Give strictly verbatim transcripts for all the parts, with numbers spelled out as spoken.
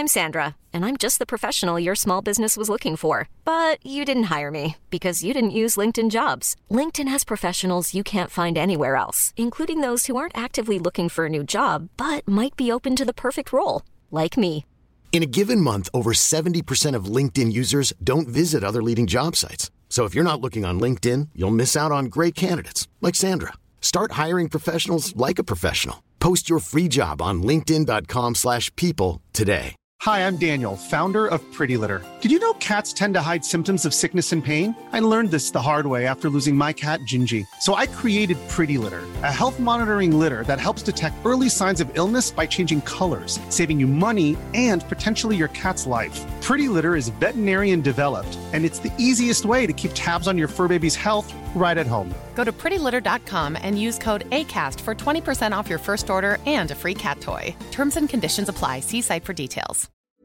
I'm Sandra, and I'm just the professional your small business was looking for. But you didn't hire me because you didn't use LinkedIn Jobs. LinkedIn has professionals you can't find anywhere else, including those who aren't actively looking for a new job, but might be open to the perfect role, like me. In a given month, over seventy percent of LinkedIn users don't visit other leading job sites. So if you're not looking on LinkedIn, you'll miss out on great candidates like Sandra. Start hiring professionals like a professional. Post your free job on linkedin.com slash people today. Hi, I'm Daniel, founder of Pretty Litter. Did you know cats tend to hide symptoms of sickness and pain? I learned this the hard way after losing my cat, Gingy. So I created Pretty Litter, a health monitoring litter that helps detect early signs of illness by changing colors, saving you money and potentially your cat's life. Pretty Litter is veterinarian developed, and it's the easiest way to keep tabs on your fur baby's health right at home. Go to pretty litter dot com and use code ACAST for twenty percent off your first order and a free cat toy. Terms and conditions apply. See site for details.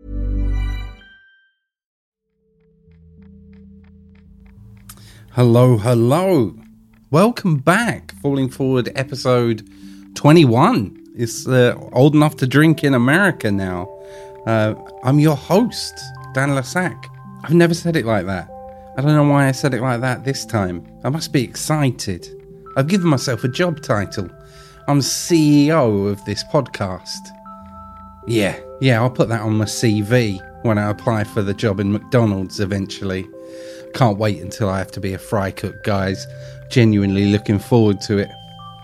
Hello, hello. Welcome back. Falling Forward episode twenty-one. It's uh, old enough to drink in America now. Uh, I'm your host, Dan Lasac. I've never said it like that. I don't know why I said it like that this time. I must be excited. I've given myself a job title. I'm C E O of this podcast. Yeah, yeah, I'll put that on my C V when I apply for the job in McDonald's eventually. Can't wait until I have to be a fry cook, guys. Genuinely looking forward to it.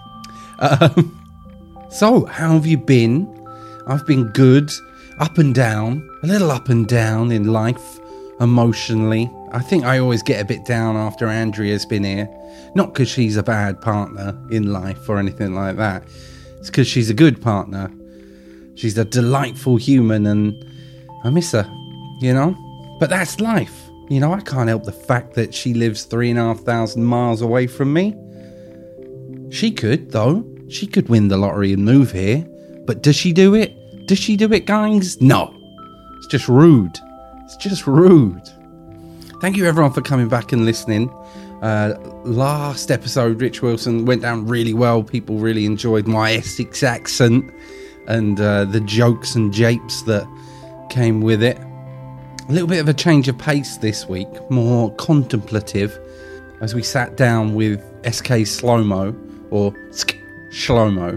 Um, so, how have you been? I've been good, up and down, a little up and down in life, emotionally. I think I always get a bit down after Andrea's been here. Not because she's a bad partner in life or anything like that. It's because she's a good partner. She's a delightful human and I miss her, you know? But that's life. You know, I can't help the fact that she lives three and a half thousand miles away from me. She could, though. She could win the lottery and move here. But does she do it? Does she do it, guys? No. It's just rude. It's just rude. Thank you, everyone, for coming back and listening. Uh, last episode, Rich Wilson, went down really well. People really enjoyed my Essex accent and uh, the jokes and japes that came with it. A little bit of a change of pace this week, more contemplative, as we sat down with S K Shlomo, or Sk Shlomo,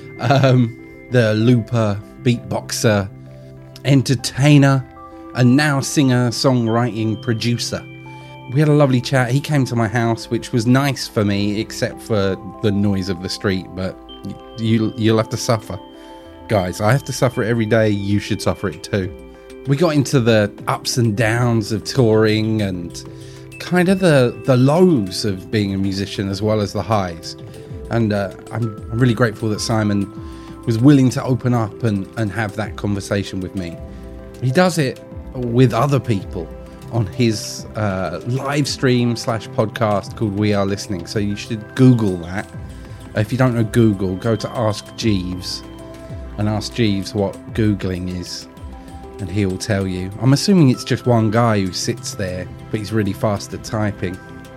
um, the looper, beatboxer, entertainer, and now singer, songwriting, producer. We had a lovely chat. He came to my house, which was nice for me, except for the noise of the street, but you, you'll have to suffer. Guys, I have to suffer it every day. You should suffer it too. We got into the ups and downs of touring and kind of the, the lows of being a musician as well as the highs. And uh, I'm, I'm really grateful that Simon was willing to open up and, and have that conversation with me. He does it with other people on his uh, live stream slash podcast called We Are Listening. So you should Google that. If you don't know Google, go to Ask Jeeves and ask Jeeves what Googling is. And he will tell you. I'm assuming it's just one guy who sits there, but he's really fast at typing.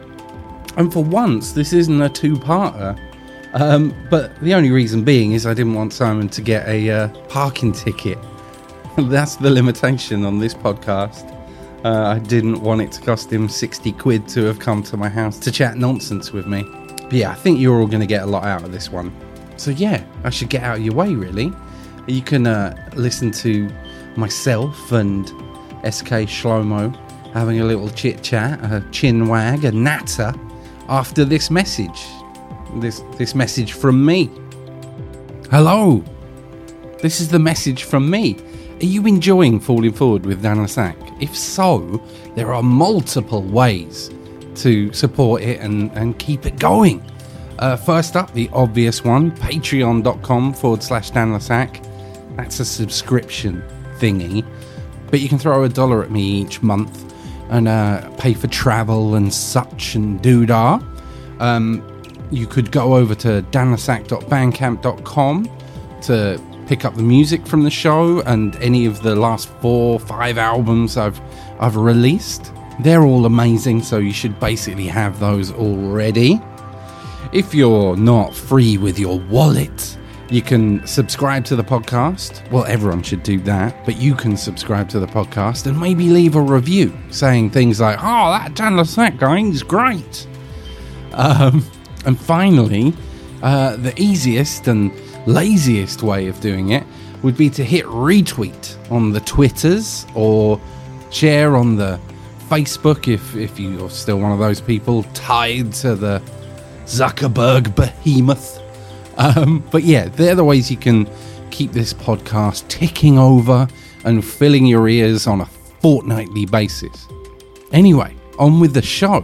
And for once, this isn't a two-parter. Um, but the only reason being is I didn't want Simon to get a uh, parking ticket. That's the limitation on this podcast. Uh, I didn't want it to cost him sixty quid to have come to my house to chat nonsense with me. But yeah, I think you're all going to get a lot out of this one. So yeah, I should get out of your way, really. You can uh, listen to myself and S K Shlomo having a little chit chat, a chin wag, a natter after this message. This this message from me. Hello. This is the message from me. Are you enjoying Falling Forward with Dan Lasac? If so, there are multiple ways to support it and, and keep it going. Uh, first up, the obvious one, patreon.com forward slash Dan Lasac. That's a subscription thingy. But you can throw a dollar at me each month and uh, pay for travel and such and doodah. Um, you could go over to dan lasac dot bandcamp dot com to pick up the music from the show and any of the last four, five albums I've I've released. They're all amazing, so you should basically have those already. If you're not free with your wallet You can subscribe to the podcast. Well, everyone should do that, but you can subscribe to the podcast and maybe leave a review saying things like, oh, that Chandler Sack guy is great. Um, and finally, uh, the easiest and laziest way of doing it would be to hit retweet on the Twitters or share on the Facebook if, if you're still one of those people tied to the Zuckerberg behemoth. Um, but yeah, they're the ways you can keep this podcast ticking over and filling your ears on a fortnightly basis. Anyway, on with the show.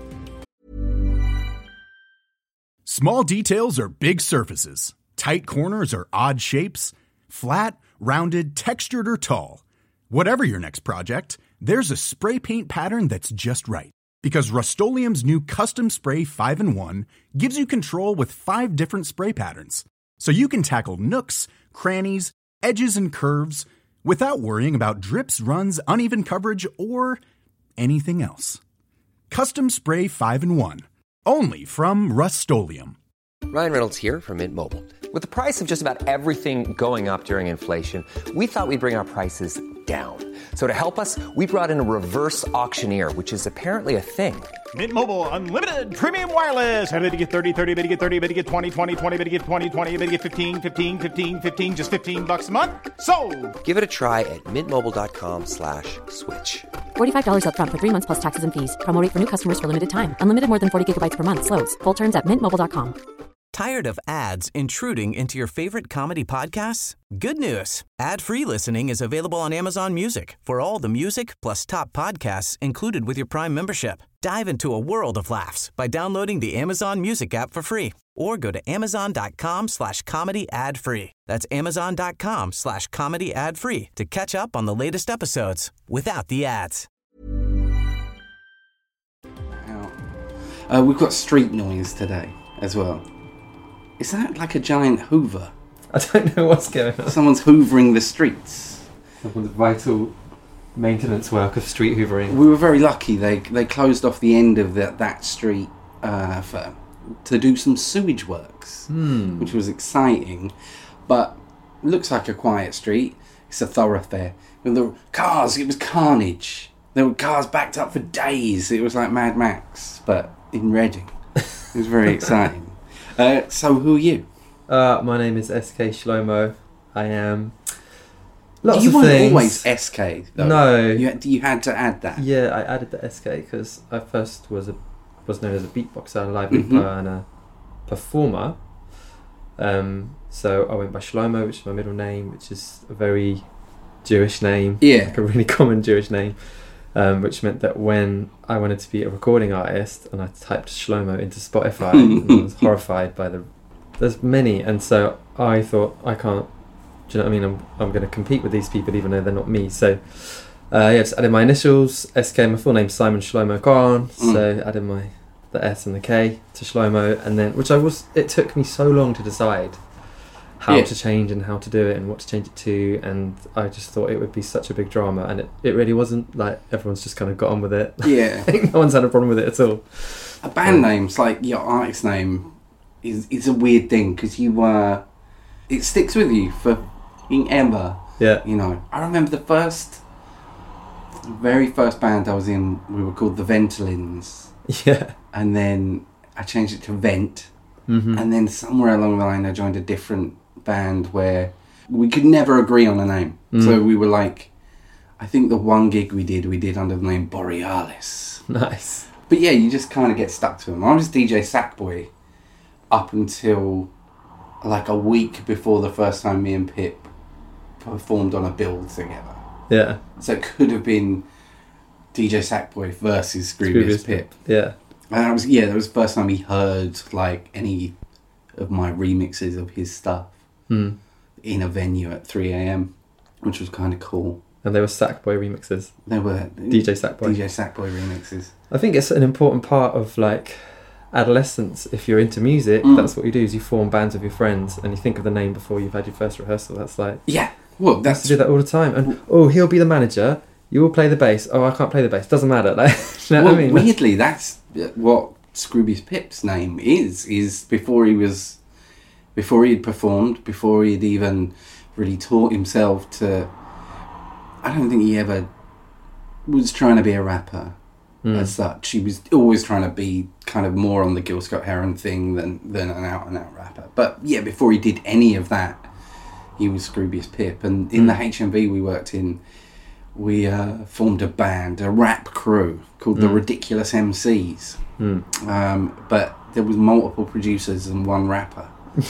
Small details are big surfaces. Tight corners are odd shapes. Flat, rounded, textured, or tall. Whatever your next project, there's a spray paint pattern that's just right. Because Rust-Oleum's new Custom Spray five in one gives you control with five different spray patterns. So you can tackle nooks, crannies, edges, and curves without worrying about drips, runs, uneven coverage, or anything else. Custom Spray five in one. Only from Rust-Oleum. Ryan Reynolds here from Mint Mobile. With the price of just about everything going up during inflation, we thought we'd bring our prices down. So to help us, we brought in a reverse auctioneer, which is apparently a thing. Mint Mobile Unlimited Premium Wireless. How to get thirty, thirty, bit to get thirty, bit to get twenty, twenty, twenty, bit to get twenty, twenty, bit to get fifteen, fifteen, fifteen, fifteen, just fifteen bucks a month? Sold! Give it a try at mintmobile.com slash switch. forty-five dollars up front for three months plus taxes and fees. Promo rate for new customers for limited time. Unlimited more than forty gigabytes per month. Slows full terms at mint mobile dot com. Tired of ads intruding into your favorite comedy podcasts? Good news. Ad-free listening is available on Amazon Music for all the music plus top podcasts included with your Prime membership. Dive into a world of laughs by downloading the Amazon Music app for free or go to amazon.com slash comedy ad free. That's amazon.com slash comedy ad free to catch up on the latest episodes without the ads. Uh, we've got street noise today as well. Is that like a giant hoover? I don't know what's going on. Someone's hoovering the streets. Someone's vital maintenance work of street hoovering. We were very lucky. They they closed off the end of that that street uh, for to do some sewage works, Hmm. which was exciting. But it looks like a quiet street. It's a thoroughfare. And the cars, it was carnage. There were cars backed up for days. It was like Mad Max, but in Reading. It was very exciting. Uh, so who are you? Uh, my name is S K Shlomo. I am lots you of weren't things. always S K though. No. You had, you had to add that. Yeah, I added the S K because I first was a was known as a beatboxer, a live Mm-hmm. beatboxer, and a performer. Um, so I went by Shlomo, which is my middle name, which is a very Jewish name. Yeah. Like a really common Jewish name. Um, which meant that when I wanted to be a recording artist and I typed Shlomo into Spotify, and I was horrified by the there's many, and so I thought I can't. Do you know what I mean? I'm I'm going to compete with these people even though they're not me. So uh, yeah, just added my initials S K. My full name Simon Shlomo Khan. Mm. So added my the S and the K to Shlomo, and then which I was. It took me so long to decide how Yeah. to change and how to do it and what to change it to, and I just thought it would be such a big drama, and it, it really wasn't. Like everyone's just kind of got on with it. Yeah. I think no one's had a problem with it at all. A band name's like your artist name is is a weird thing because you uh, it sticks with you for ever. Yeah. You know, I remember the first, very first band I was in. We were called the Ventolins. Yeah. And then I changed it to Vent. Mm-hmm. And then somewhere along the line, I joined a different band where we could never agree on a name. Mm. So we were like, I think the one gig we did, we did under the name Borealis. Nice. But yeah, you just kind of get stuck to them. I was D J Sackboy up until like a week before the first time me and Pip performed on a bill together. Yeah. So it could have been D J Sackboy versus Scroobius Pip. Yeah. And that was yeah, that was the first time he heard like any of my remixes of his stuff Mm. in a venue at three a.m, which was kind of cool. And they were Sackboy remixes. They were D J Sackboy. D J Sackboy remixes. I think it's an important part of like adolescence. If you're into music, Mm. that's what you do. Is you form bands with your friends, and you think of the name before you've had your first rehearsal. That's like Yeah, well, I that's used to do that all the time. And oh, he'll be the manager. You will play the bass. Oh, I can't play the bass. Doesn't matter. Like, you know well, what I mean? weirdly, that's what Scroobius Pip's name is. Is before he was before he'd performed, before he'd even really taught himself to... I don't think he ever was trying to be a rapper mm. as such. He was always trying to be kind of more on the Gil Scott-Heron thing than, than an out-and-out rapper. But yeah, before he did any of that, he was Scroobius Pip. And in mm. the H M V we worked in, we uh, formed a band, a rap crew called mm. the Ridiculous M Cs. Mm. Um, but there was multiple producers and one rapper.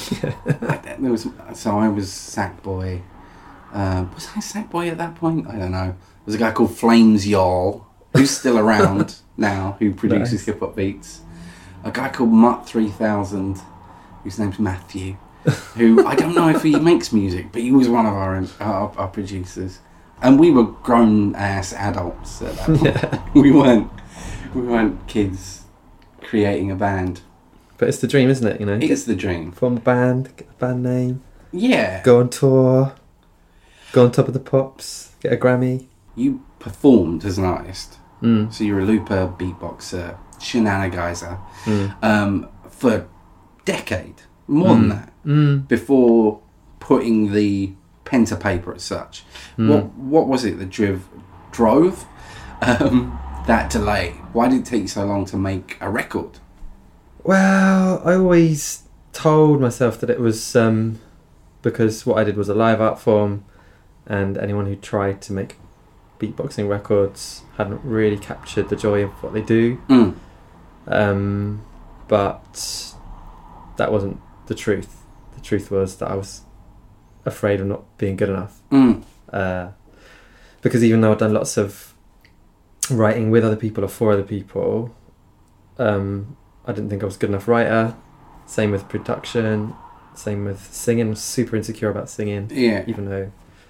there was, so I was Sackboy. Uh, was I Sackboy at that point? I don't know. There was a guy called Flames Y'all, who's still around now, who produces nice. hip-hop beats. A guy called Mutt three thousand, whose name's Matthew, who I don't know if he makes music, but he was one of our our, our producers. And we were grown-ass adults at that point. Yeah. We weren't, we weren't kids creating a band. But it's the dream, isn't it? You know, it's the dream. Form a band, get a band name. Yeah. Go on tour. Go on Top of the Pops. Get a Grammy. You performed as an artist, mm. so you're a looper, beatboxer, shenanigizer, mm. um, for a decade, more mm. than that, mm. before putting the pen to paper as such. Mm. What what was it that drove drove um, that delay? Why did it take you so long to make a record? Well, I always told myself that it was um, because what I did was a live art form, and anyone who tried to make beatboxing records hadn't really captured the joy of what they do. Mm. Um, but that wasn't the truth. The truth was that I was afraid of not being good enough. Mm. Uh, because even though I'd done lots of writing with other people or for other people, um, I didn't think I was a good enough writer. Same with production. Same with singing. I'm super insecure about singing. Yeah. Even though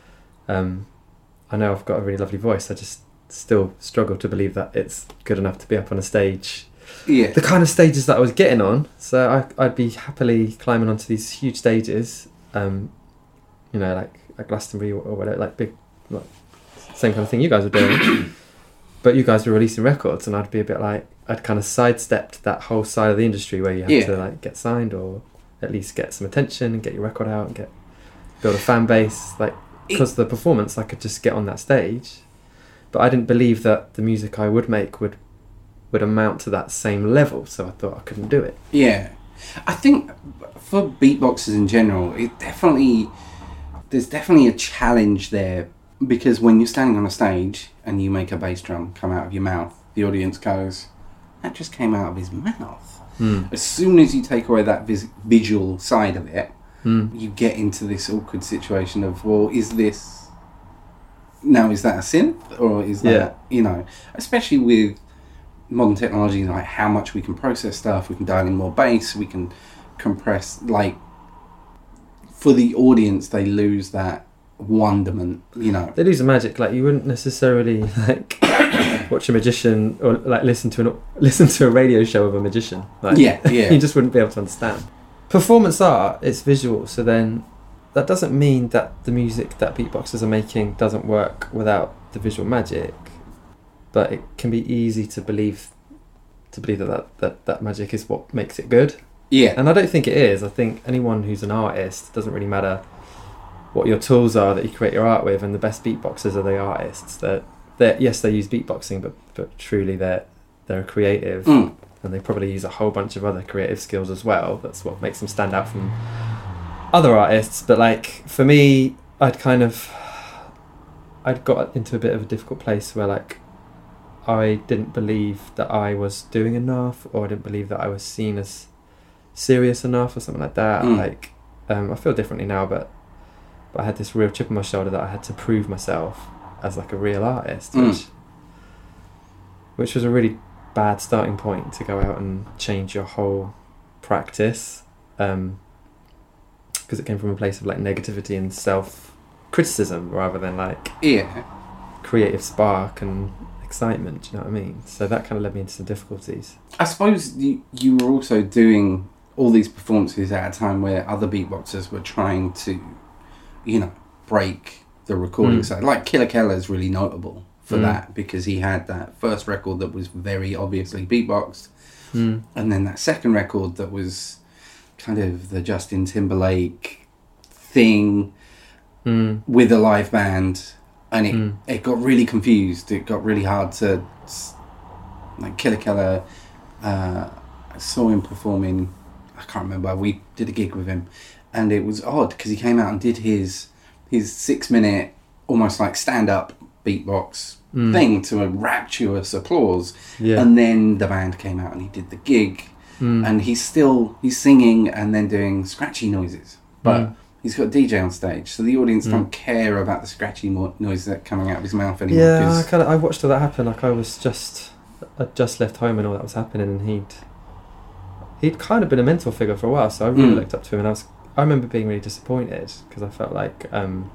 um, I know I've got a really lovely voice, I just still struggle to believe that it's good enough to be up on a stage. Yeah. The kind of stages that I was getting on. So I, I'd be happily climbing onto these huge stages, um, you know, like, like Glastonbury or, or whatever, like big, like, same kind of thing you guys were doing. But you guys were releasing records, and I'd be a bit like, I'd kind of sidestepped that whole side of the industry where you have yeah. to like get signed or at least get some attention and get your record out and get build a fan base. Like, because of the performance, I could just get on that stage. But I didn't believe that the music I would make would would amount to that same level, so I thought I couldn't do it. Yeah. I think for beatboxers in general, it definitely there's definitely a challenge there, because when you're standing on a stage and you make a bass drum come out of your mouth, the audience goes, that just came out of his mouth. Mm. As soon as you take away that vis- visual side of it, mm. you get into this awkward situation of, well, is this... Now, is that a synth? Or is that, yeah. you know... Especially with modern technology, like how much we can process stuff, we can dial in more bass, we can compress... Like, for the audience, they lose that wonderment, you know. They lose the magic. Like, you wouldn't necessarily, like... watch a magician or like listen to an listen to a radio show of a magician. Like, yeah, yeah. You just wouldn't be able to understand. Performance art, it's visual, so then that doesn't mean that the music that beatboxers are making doesn't work without the visual magic. But it can be easy to believe to believe that that, that, that magic is what makes it good. Yeah. And I don't think it is. I think anyone who's an artist, it doesn't really matter what your tools are that you create your art with, and the best beatboxers are the artists that They're, yes, they use beatboxing, but but truly they're they're creative, mm. and they probably use a whole bunch of other creative skills as well. That's what makes them stand out from other artists. But like for me, I'd kind of I'd got into a bit of a difficult place where like I didn't believe that I was doing enough, or I didn't believe that I was seen as serious enough, or something like that. Mm. Like um, I feel differently now, but but I had this real chip on my shoulder that I had to prove myself as like a real artist, mm. which which was a really bad starting point to go out and change your whole practice, um, because it came from a place of like negativity and self-criticism rather than like yeah creative spark and excitement. Do you know what I mean? So that kind of led me into some difficulties. I suppose you, you were also doing all these performances at a time where other beatboxers were trying to, you know, break the recording mm. side. Like Killer Keller is really notable for mm. that, because he had that first record that was very obviously beatboxed, mm. and then that second record that was kind of the Justin Timberlake thing mm. with a live band, and it Mm. it got really confused. It got really hard to like Killer Keller. Uh, I saw him performing. I can't remember. We did a gig with him, and it was odd because he came out and did his his six minute, almost like stand up beatbox Mm. thing to a rapturous applause, Yeah. and then the band came out and he did the gig, Mm. and he's still he's singing and then doing scratchy noises, but Mm. he's got a D J on stage, so the audience Mm. don't care about the scratchy mo- noises that are coming out of his mouth anymore. Yeah, I 'cause- kind of I watched all that happen. Like I was just, I just left home and all that was happening, and he'd, he'd kind of been a mentor figure for a while. So I really Mm. looked up to him, and I was, I remember being really disappointed because I felt like um,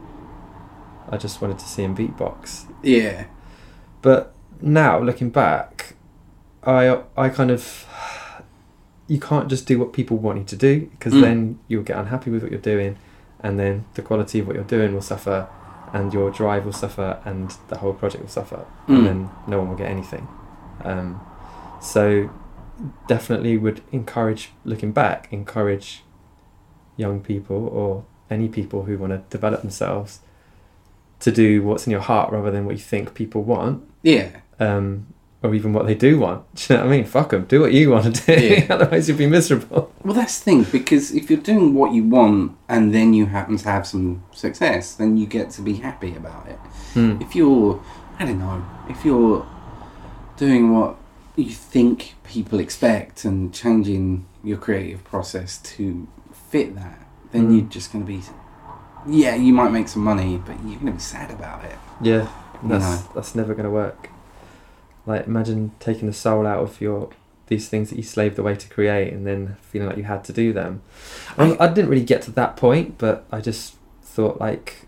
I just wanted to see him beatbox. yeah, But now looking back, I I kind of, you can't just do what people want you to do, because Mm. then you'll get unhappy with what you're doing, and then the quality of what you're doing will suffer, and your drive will suffer, and the whole project will suffer, Mm. and then no one will get anything. Um, so definitely would encourage, looking back, encourage young people or any people who want to develop themselves to do what's in your heart rather than what you think people want. yeah. Um, or even what they do want. Do you know what I mean? Fuck them. Do what you want to do. Yeah. Otherwise you'll be miserable. Well, that's the thing, because if you're doing what you want and then you happen to have some success, then you get to be happy about it. Mm. If you're, I don't know, if you're doing what you think people expect and changing your creative process to fit that, then Mm. you're just going to be, yeah, you might make some money, but you're going to be sad about it. Yeah. That's, know. that's never going to work. Like, imagine taking the soul out of your these things that you slaved away to create and then feeling like you had to do them. I, I didn't really get to that point, but I just thought, like,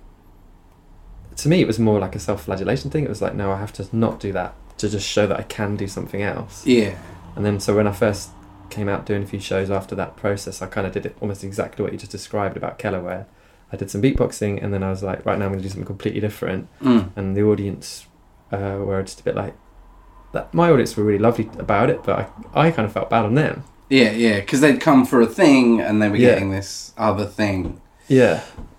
to me it was more like a self-flagellation thing. It was like, no, I have to not do that to just show that I can do something else. Yeah. And then so when I first came out doing a few shows after that process, I kind of did it almost exactly what you just described about Keller, where I did some beatboxing and then I was like, right, now I'm going to do something completely different. Mm. And the audience uh, were just a bit like, that. My audience were really lovely about it, but I, I kind of felt bad on them. Yeah, yeah, because they'd come for a thing and they were Yeah. getting this other thing. Yeah.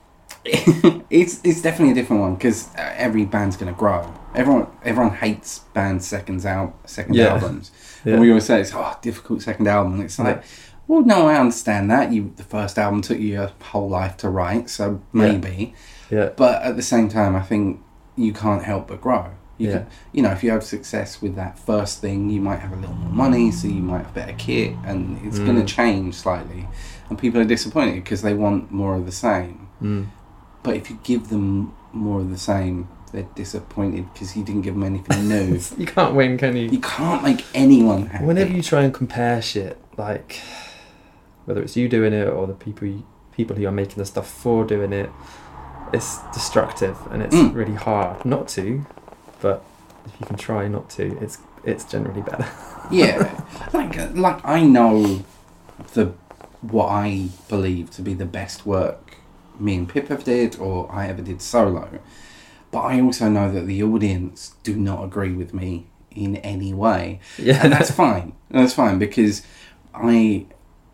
it's it's definitely a different one, because every band's going to grow. Everyone everyone hates bands' seconds out second Yeah. albums. Yeah. And we always say it's oh difficult second album. And it's like, Yeah. well, no, I understand that. You the first album took you your whole life to write, so maybe. Yeah. But at the same time, I think you can't help but grow. You Yeah. can, you know, if you have success with that first thing, you might have a little more money, so you might have better kit, and it's Mm. going to change slightly. And people are disappointed because they want more of the same. Mm. But if you give them more of the same, they're disappointed because you didn't give them anything new. You can't win, can you? You can't make anyone happy. Whenever you try and compare shit, like whether it's you doing it or the people you, people who are making the stuff for doing it, it's destructive and it's Mm. really hard not to. But if you can try not to, it's it's generally better. Yeah, like like I know the what I believe to be the best work me and Pip ever did, or I ever did solo. But I also know that the audience do not agree with me in any way, Yeah. and that's fine. That's fine, because I,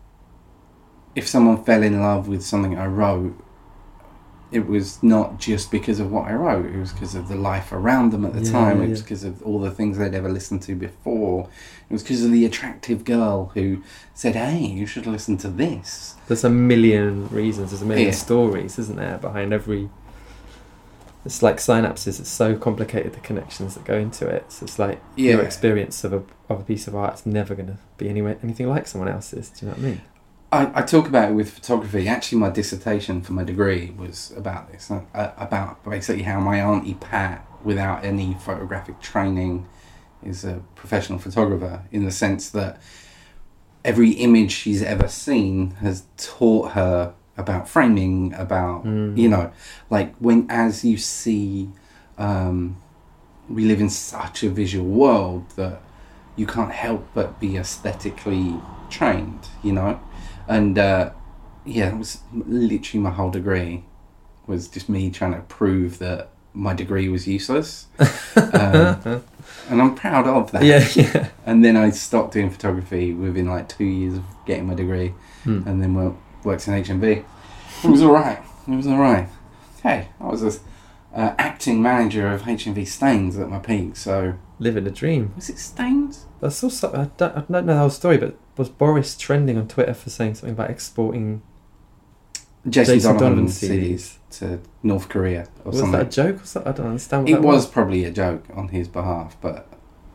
if someone fell in love with something I wrote, it was not just because of what I wrote. It was because of the life around them at the Yeah, time. It was yeah. because of all the things they'd ever listened to before. It was because of the attractive girl who said, "Hey, you should listen to this." There's a million reasons, there's a million Yeah. stories, isn't there, behind every... It's like synapses, it's so complicated, the connections that go into it. So it's like Yeah. your experience of a of a piece of art is never going to be anywhere, anything like someone else's. Do you know what I mean? I, I talk about it with photography. Actually, my dissertation for my degree was about this, uh, about basically how my auntie Pat, without any photographic training, is a professional photographer, in the sense that every image she's ever seen has taught her about framing, about, Mm. you know, like when, as you see, um, we live in such a visual world that you can't help but be aesthetically trained, you know? And uh, yeah, it was literally my whole degree was just me trying to prove that my degree was useless. um, And I'm proud of that. Yeah, yeah. And then I stopped doing photography within like two years of getting my degree, Hmm. and then work, worked in H M V. It was all right. It was all right. Hey, I was a uh, acting manager of H M V Staines at my peak, so... Living the dream. Was it Staines? I saw some, I, don't, I don't know the whole story, but was Boris trending on Twitter for saying something about exporting Jason, Jason Donovan, Donovan C C Ds Ds to North Korea or was something. that a joke or something? I don't understand what It that was was. probably a joke on his behalf, but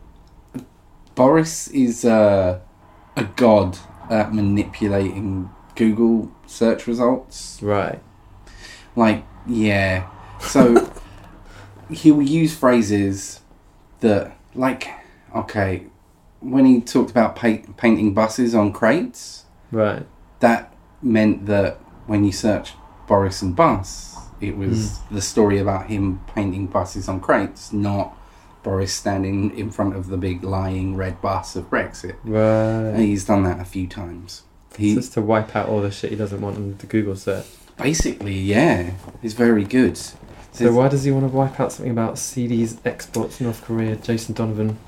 Boris is uh, a god at manipulating Google search results. Right. Like, yeah. So he'll use phrases that, like, okay, when he talked about pa- painting buses on crates, Right. that meant that when you search Boris and bus, it was Mm. the story about him painting buses on crates, not Boris standing in front of the big lying red bus of Brexit. Right. And he's done that a few times. He Just to wipe out all the shit he doesn't want in the Google search. basically, yeah, he's very good. So why does he want to wipe out something about C Ds exports to North Korea? Jason Donovan.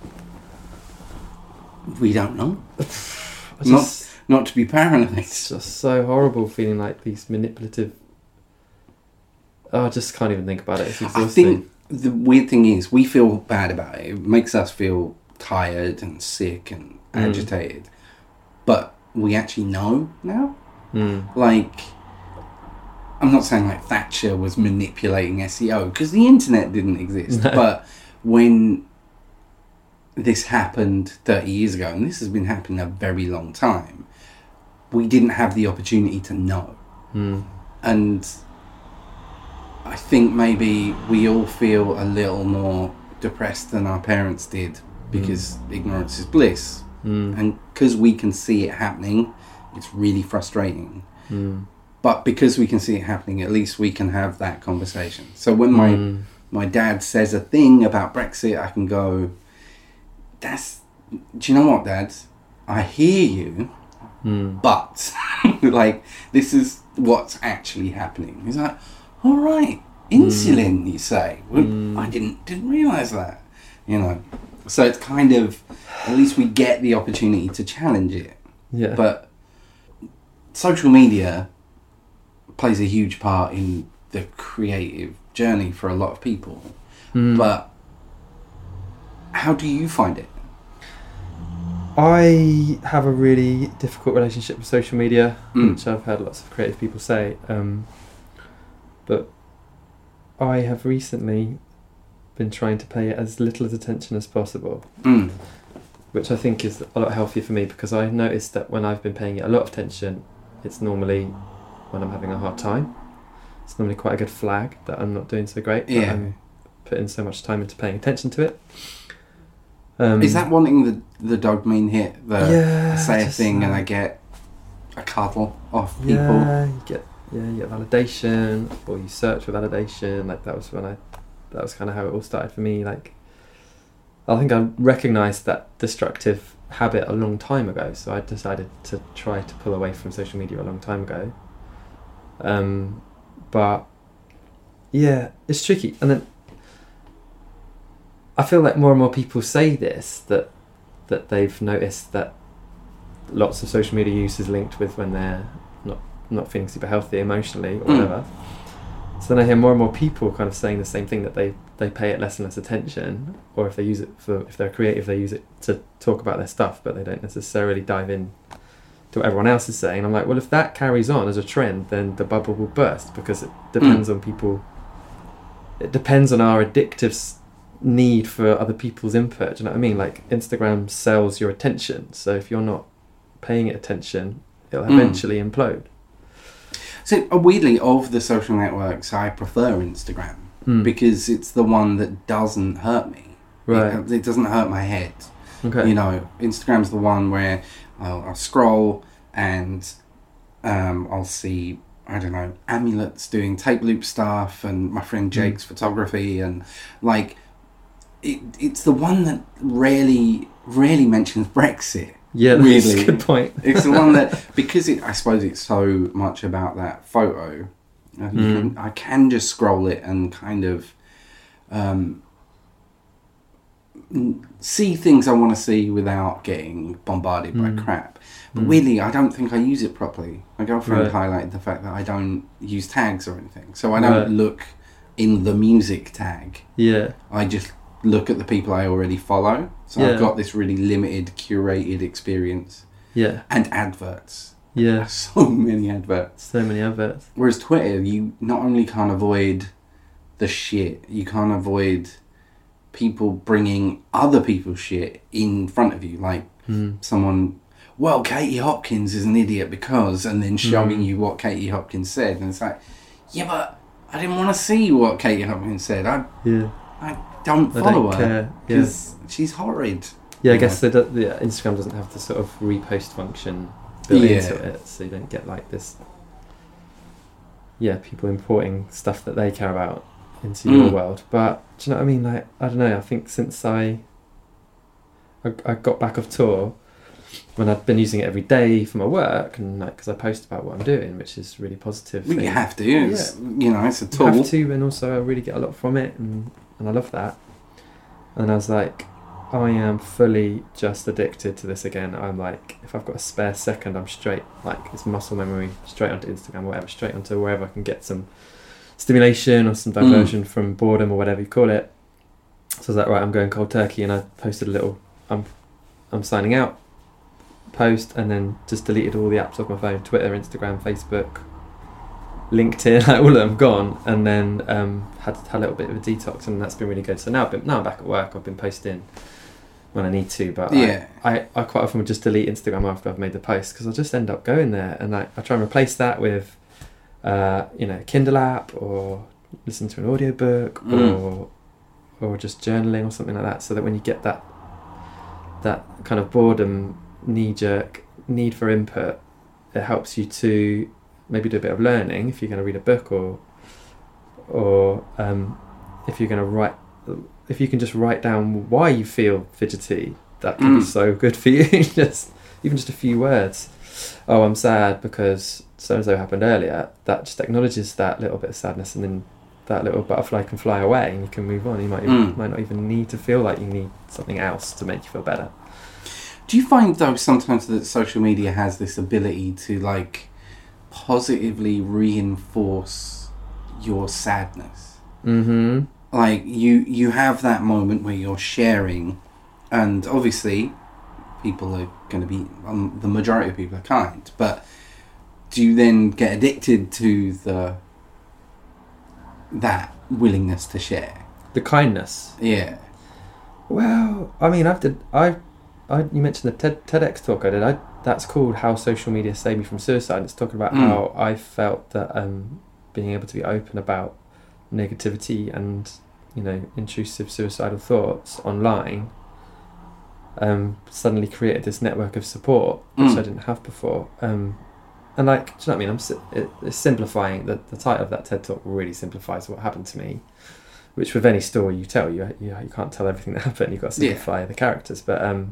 We don't know. I Not just, not to be paranoid. it's just so horrible feeling like these manipulative. Oh, I just can't even think about it. It's I exhausting. think the weird thing is we feel bad about it. It makes us feel tired and sick and Mm. agitated. But we actually know now. Mm. Like, I'm not saying like Thatcher was manipulating S E O because the internet didn't exist. No. But when this happened thirty years ago, and this has been happening a very long time, we didn't have the opportunity to know. Mm. And I think maybe we all feel a little more depressed than our parents did because ignorance is bliss. Mm. And because we can see it happening, it's really frustrating. Mm. But because we can see it happening, at least we can have that conversation. So when my Mm. my dad says a thing about Brexit, I can go, that's, do you know what, Dad? I hear you, Mm. but like, this is what's actually happening. He's like, all right, insulin, you say? Well, Mm. I didn't didn't realise that, you know. So it's kind of, at least we get the opportunity to challenge it. Yeah. But social media plays a huge part in the creative journey for a lot of people. Mm. But how do you find it? I have a really difficult relationship with social media, Mm. which I've heard lots of creative people say. Um, but I have recently been trying to pay it as little as attention as possible, Mm. which I think is a lot healthier for me because I noticed that when I've been paying it a lot of attention, it's normally when I'm having a hard time. It's normally quite a good flag that I'm not doing so great. But Yeah. I'm putting so much time into paying attention to it. Um, Is that wanting the, the dopamine hit? The Yeah, I say a just, thing and uh, I get a cuddle off people? Yeah, you get yeah, you get validation, or you search for validation. Like that was when I, that was kind of how it all started for me. Like, I think I recognised that destructive habit a long time ago, so I decided to try to pull away from social media a long time ago. Um, but yeah, it's tricky, and then I feel like more and more people say this, that that they've noticed that lots of social media use is linked with when they're not not feeling super healthy emotionally or Mm. whatever. So then I hear more and more people kind of saying the same thing, that they, they pay it less and less attention, or if they use it for, if they're creative, they use it to talk about their stuff, but they don't necessarily dive in to what everyone else is saying. I'm like, well, if that carries on as a trend, then the bubble will burst, because it depends Mm. on people. It depends on our addictive s- need for other people's input. Do you know what I mean? Like, Instagram sells your attention, so if you're not paying it attention, it'll Mm. eventually implode. So uh, weirdly, of the social networks, I prefer Instagram Mm. because it's the one that doesn't hurt me. Right. It, it doesn't hurt my head. Okay. You know, Instagram's the one where I'll, I'll scroll and um, I'll see, I don't know, Amulets doing tape loop stuff, and my friend Jake's photography, and like, it, it's the one that rarely, rarely mentions Brexit. Yeah, that's really. a good point. It's the one that, because it, I suppose it's so much about that photo, uh, you Mm. can, I can just scroll it and kind of um, see things I want to see without getting bombarded by Mm. crap. But Mm. weirdly, I don't think I use it properly. My girlfriend Right. highlighted the fact that I don't use tags or anything. So I don't Right. look in the music tag. Yeah. I just look at the people I already follow. So Yeah. I've got this really limited, curated experience. Yeah. And adverts. Yeah. So many adverts. So many adverts. Whereas Twitter, you not only can't avoid the shit, you can't avoid people bringing other people's shit in front of you. Like Mm. someone, well, Katie Hopkins is an idiot because, and then showing Mm. you what Katie Hopkins said. And it's like, yeah, but I didn't want to see what Katie Hopkins said. I Yeah. I don't I follow don't her care. Yeah. because she's horrid. Yeah, I You guess know? the, the Instagram doesn't have the sort of repost function built Yeah. into it, so you don't get like this. Yeah, people importing stuff that they care about into your Mm. world. But do you know what I mean? Like, I don't know. I think since I, I, I got back off tour, when I'd been using it every day for my work, and like because I post about what I'm doing, which is really positive. Well, you thing. have to. It's, You know, it's a You tool. have to, and also I really get a lot from it, and, and I love that. And I was like, I am fully just addicted to this again. I'm like, if I've got a spare second, I'm straight, like it's muscle memory, straight onto Instagram or whatever, straight onto wherever I can get some stimulation or some diversion mm. from boredom or whatever you call it. So I was like, right, I'm going cold turkey, and I posted a little, I'm, I'm signing out post, and then just deleted all the apps off my phone, Twitter, Instagram, Facebook, LinkedIn, like all of them gone, and then um, had, had a little bit of a detox, and that's been really good. So now, I've been, now I'm back at work. I've been posting when I need to, but yeah. I, I, I quite often would just delete Instagram after I've made the post, because I'll just end up going there, and I, I try and replace that with uh, you know, Kindle app, or listen to an audiobook, mm. or or just journaling or something like that, so that when you get that that kind of boredom, knee-jerk need for input, it helps you to maybe do a bit of learning if you're going to read a book, or or um, if you're going to write, if you can just write down why you feel fidgety, that can mm. be so good for you. Just even just a few words. Oh, I'm sad because so and so happened earlier. That just acknowledges that little bit of sadness, and then that little butterfly can fly away, and you can move on. You might even, mm. might not even need to feel like you need something else to make you feel better. Do you find though sometimes that social media has this ability to like positively reinforce your sadness? Mm-hmm. Like you, you have that moment where you're sharing, and obviously people are going to be, um, the majority of people are kind, but do you then get addicted to the that willingness to share? The kindness? Yeah. Well, I mean, I've did, I, I, you mentioned the TED, TEDx talk I did. I, that's called How Social Media Saved Me from Suicide. It's talking about mm. how I felt that um, being able to be open about negativity and, you know, intrusive suicidal thoughts online um, suddenly created this network of support, which mm. I didn't have before. Um, and like, do you know what I mean? I'm si- it, it's simplifying. The, the title of that TED talk really simplifies what happened to me, which with any story you tell, you you, you can't tell everything that happened. You've got to simplify yeah. the characters. But um,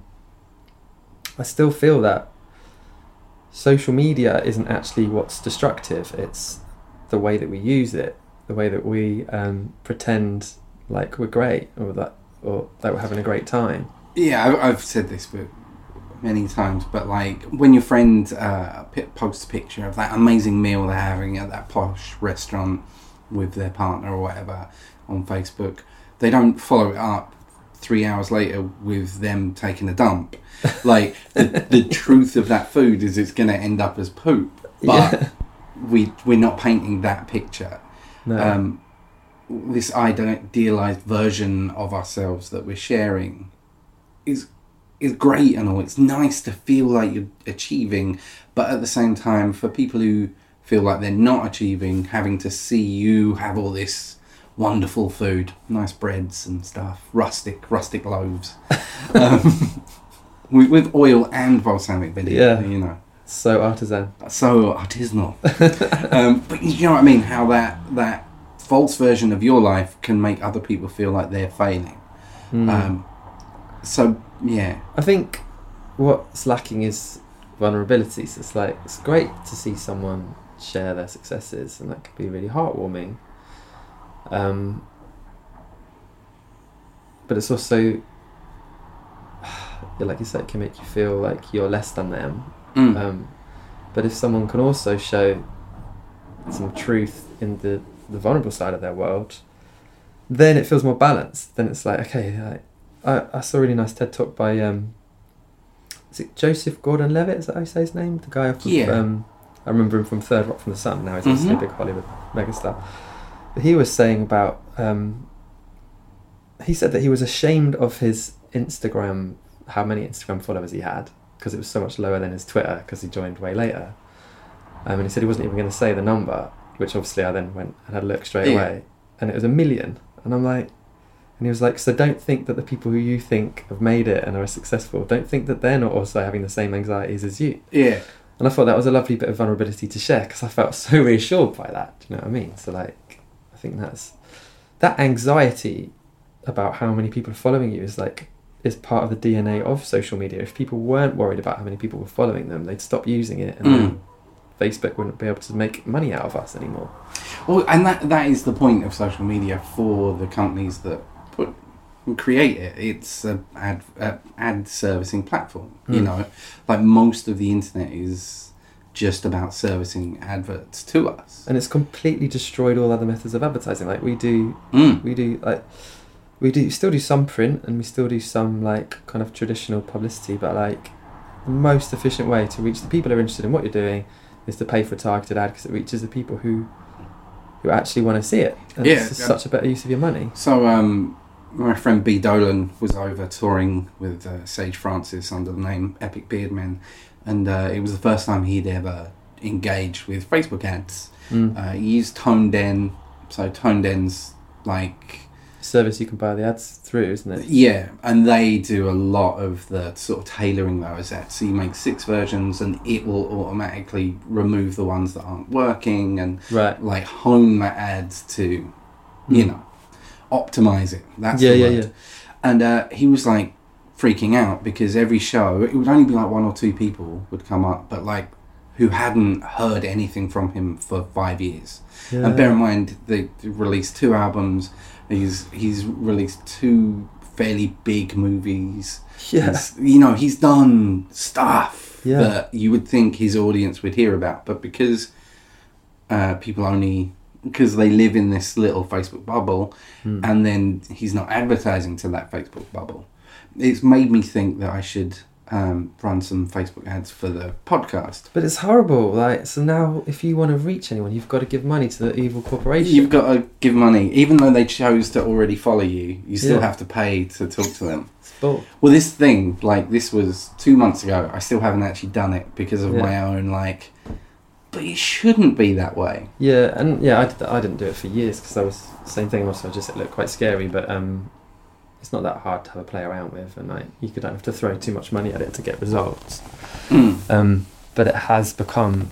I still feel that social media isn't actually what's destructive. It's the way that we use it, the way that we um, pretend like we're great, or that or that we're having a great time. Yeah, I've said this but many times, but like when your friend uh, posts a picture of that amazing meal they're having at that posh restaurant with their partner or whatever on Facebook, they don't follow it up three hours later with them taking a dump. Like the, the truth of that food is it's going to end up as poop, but yeah. we we're not painting that picture. No. Um, this idealized version of ourselves that we're sharing is is great and all. It's nice to feel like you're achieving, but at the same time, for people who feel like they're not achieving, having to see you have all this wonderful food, nice breads and stuff, rustic rustic loaves, um, with, with oil and balsamic vinegar, yeah, you know, so artisan, so artisanal. um, but you know what I mean? How that that false version of your life can make other people feel like they're failing. Mm. Um, so yeah, I think what's lacking is vulnerability. So it's like, it's great to see someone share their successes, and that can be really heartwarming. Um, but it's also yeah, like you said, it can make you feel like you're less than them. Mm. Um, but if someone can also show some truth in the, the vulnerable side of their world, then it feels more balanced. Then it's like, okay, I, I, I saw a really nice TED Talk by, um, is it Joseph Gordon-Levitt? Is that how you say his name? The guy off of, Yeah. um, I remember him from Third Rock from the Sun. Now he's Mhm. obviously a big Hollywood megastar. But he was saying about, um, he said that he was ashamed of his Instagram, how many Instagram followers he had, because it was so much lower than his Twitter, because he joined way later. Um, and he said he wasn't even going to say the number, which obviously I then went and had a look straight Yeah. away, and it was a million. And I'm like, and he was like, so don't think that the people who you think have made it and are successful, don't think that they're not also having the same anxieties as you. Yeah. And I thought that was a lovely bit of vulnerability to share, because I felt so reassured by that. Do you know what I mean? So like, I think that's, that anxiety about how many people are following you is like, is part of the D N A of social media. If people weren't worried about how many people were following them, they'd stop using it, and Mm. then Facebook wouldn't be able to make money out of us anymore. Well, and that that is the point of social media for the companies that put create it. It's a ad a ad servicing platform. You Mm. know, like most of the internet is just about servicing adverts to us. And it's completely destroyed all other methods of advertising. Like we do, Mm. we do like we do still do some print, and we still do some like kind of traditional publicity. But like the most efficient way to reach the people who are interested in what you're doing is to pay for a targeted ad, because it reaches the people who who actually want to see it. And Yeah, it's just yeah. such a better use of your money. So, um, my friend B. Dolan was over touring with uh, Sage Francis under the name Epic Beardmen, and uh, it was the first time he'd ever engaged with Facebook ads. Mm. Uh, he used ToneDen, so ToneDen's like... Service you can buy the ads through, isn't it? Yeah, and they do a lot of the sort of tailoring those ads. So you make six versions, and it will automatically remove the ones that aren't working, and Right. like hone that ad to, you know, optimize it. That's Yeah, the yeah, word. yeah. And uh, he was like freaking out because every show it would only be like one or two people would come up, but like who hadn't heard anything from him for five years. Yeah. And bear in mind they released two albums. He's he's released two fairly big movies. Yeah. He's, you know, he's done stuff Yeah. that you would think his audience would hear about, but because uh, people only because they live in this little Facebook bubble, Hmm. and then he's not advertising to that Facebook bubble. It's made me think that I should um, run some Facebook ads for the podcast. But it's horrible. Like, so now if you want to reach anyone, you've got to give money to the evil corporation. You've got to give money, even though they chose to already follow you. You still Yeah. have to pay to talk to them. It's bull. Well, this thing, like, this was two months ago. I still haven't actually done it because of Yeah. my own, like, but it shouldn't be that way. Yeah, and yeah, I, did, I didn't do it for years because I was same thing. Also, just it looked quite scary, but um, it's not that hard to have a play around with, and like you could don't have to throw too much money at it to get results. Mm. Um, but it has become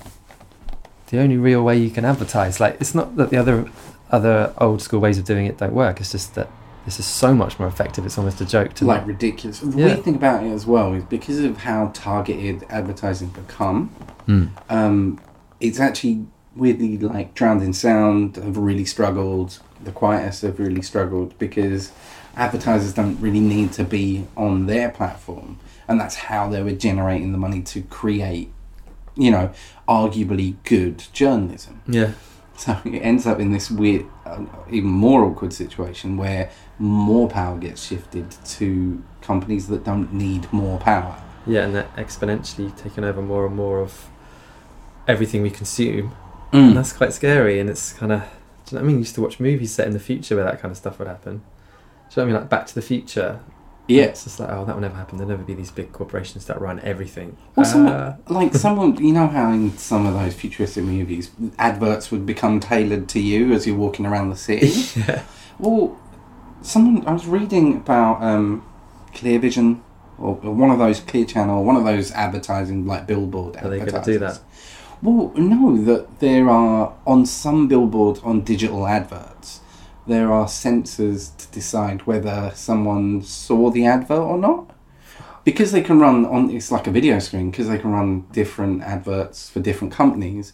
the only real way you can advertise. Like, it's not that the other other old school ways of doing it don't work. It's just that this is so much more effective. It's almost a joke to Like, not- ridiculous. The Yeah. weird thing about it as well is because of how targeted advertising become, Mm. um, it's actually weirdly, like, Drowned in Sound have really struggled. The Quietest have really struggled because advertisers don't really need to be on their platform, and that's how they were generating the money to create, you know, arguably good journalism. Yeah. So it ends up in this weird, uh, even more awkward situation where more power gets shifted to companies that don't need more power. Yeah, and they're exponentially taking over more and more of everything we consume. Mm. And that's quite scary, and it's kind of, do you know what I mean? You used to watch movies set in the future where that kind of stuff would happen. Do you know what I mean? Like Back to the Future. Yeah. It's just like, oh, that will never happen. There'll never be these big corporations that run everything. Well, some, Uh, like someone, you know how in some of those futuristic movies, adverts would become tailored to you as you're walking around the city? yeah. Well, someone, I was reading about um, Clear Vision, or, or one of those Clear Channel, one of those advertising, like billboard Are they advertisers. going to do that? Well, no, that there are, on some billboards on digital adverts, there are sensors to decide whether someone saw the advert or not. Because they can run on, it's like a video screen, because they can run different adverts for different companies,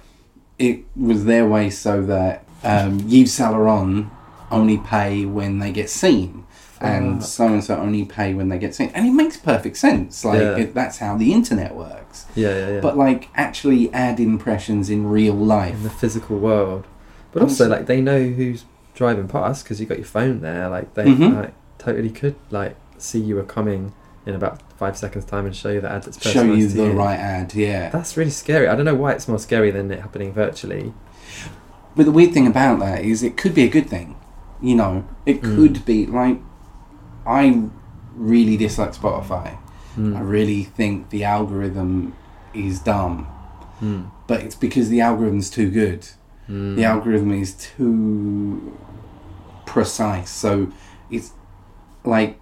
it was their way so that um, Yves Saint Laurent only pay when they get seen. and so and so only pay when they get seen, and it makes perfect sense. Like Yeah. it, that's how the internet works. Yeah, yeah, yeah. But like actually add impressions in real life, in the physical world, but And also so- like they know who's driving past because you got your phone there. Like they Mhm. like totally could like see you were coming in about five seconds time and show you the ad that's show you personalised to the right ad. Yeah, That's really scary. I don't know why it's more scary than it happening virtually. but the weird thing about that is it could be a good thing. You know, it Mm. could be like I really dislike Spotify. Mm. I really think the algorithm is dumb. Mm. But it's because the algorithm's too good. Mm. The algorithm is too precise. So it's like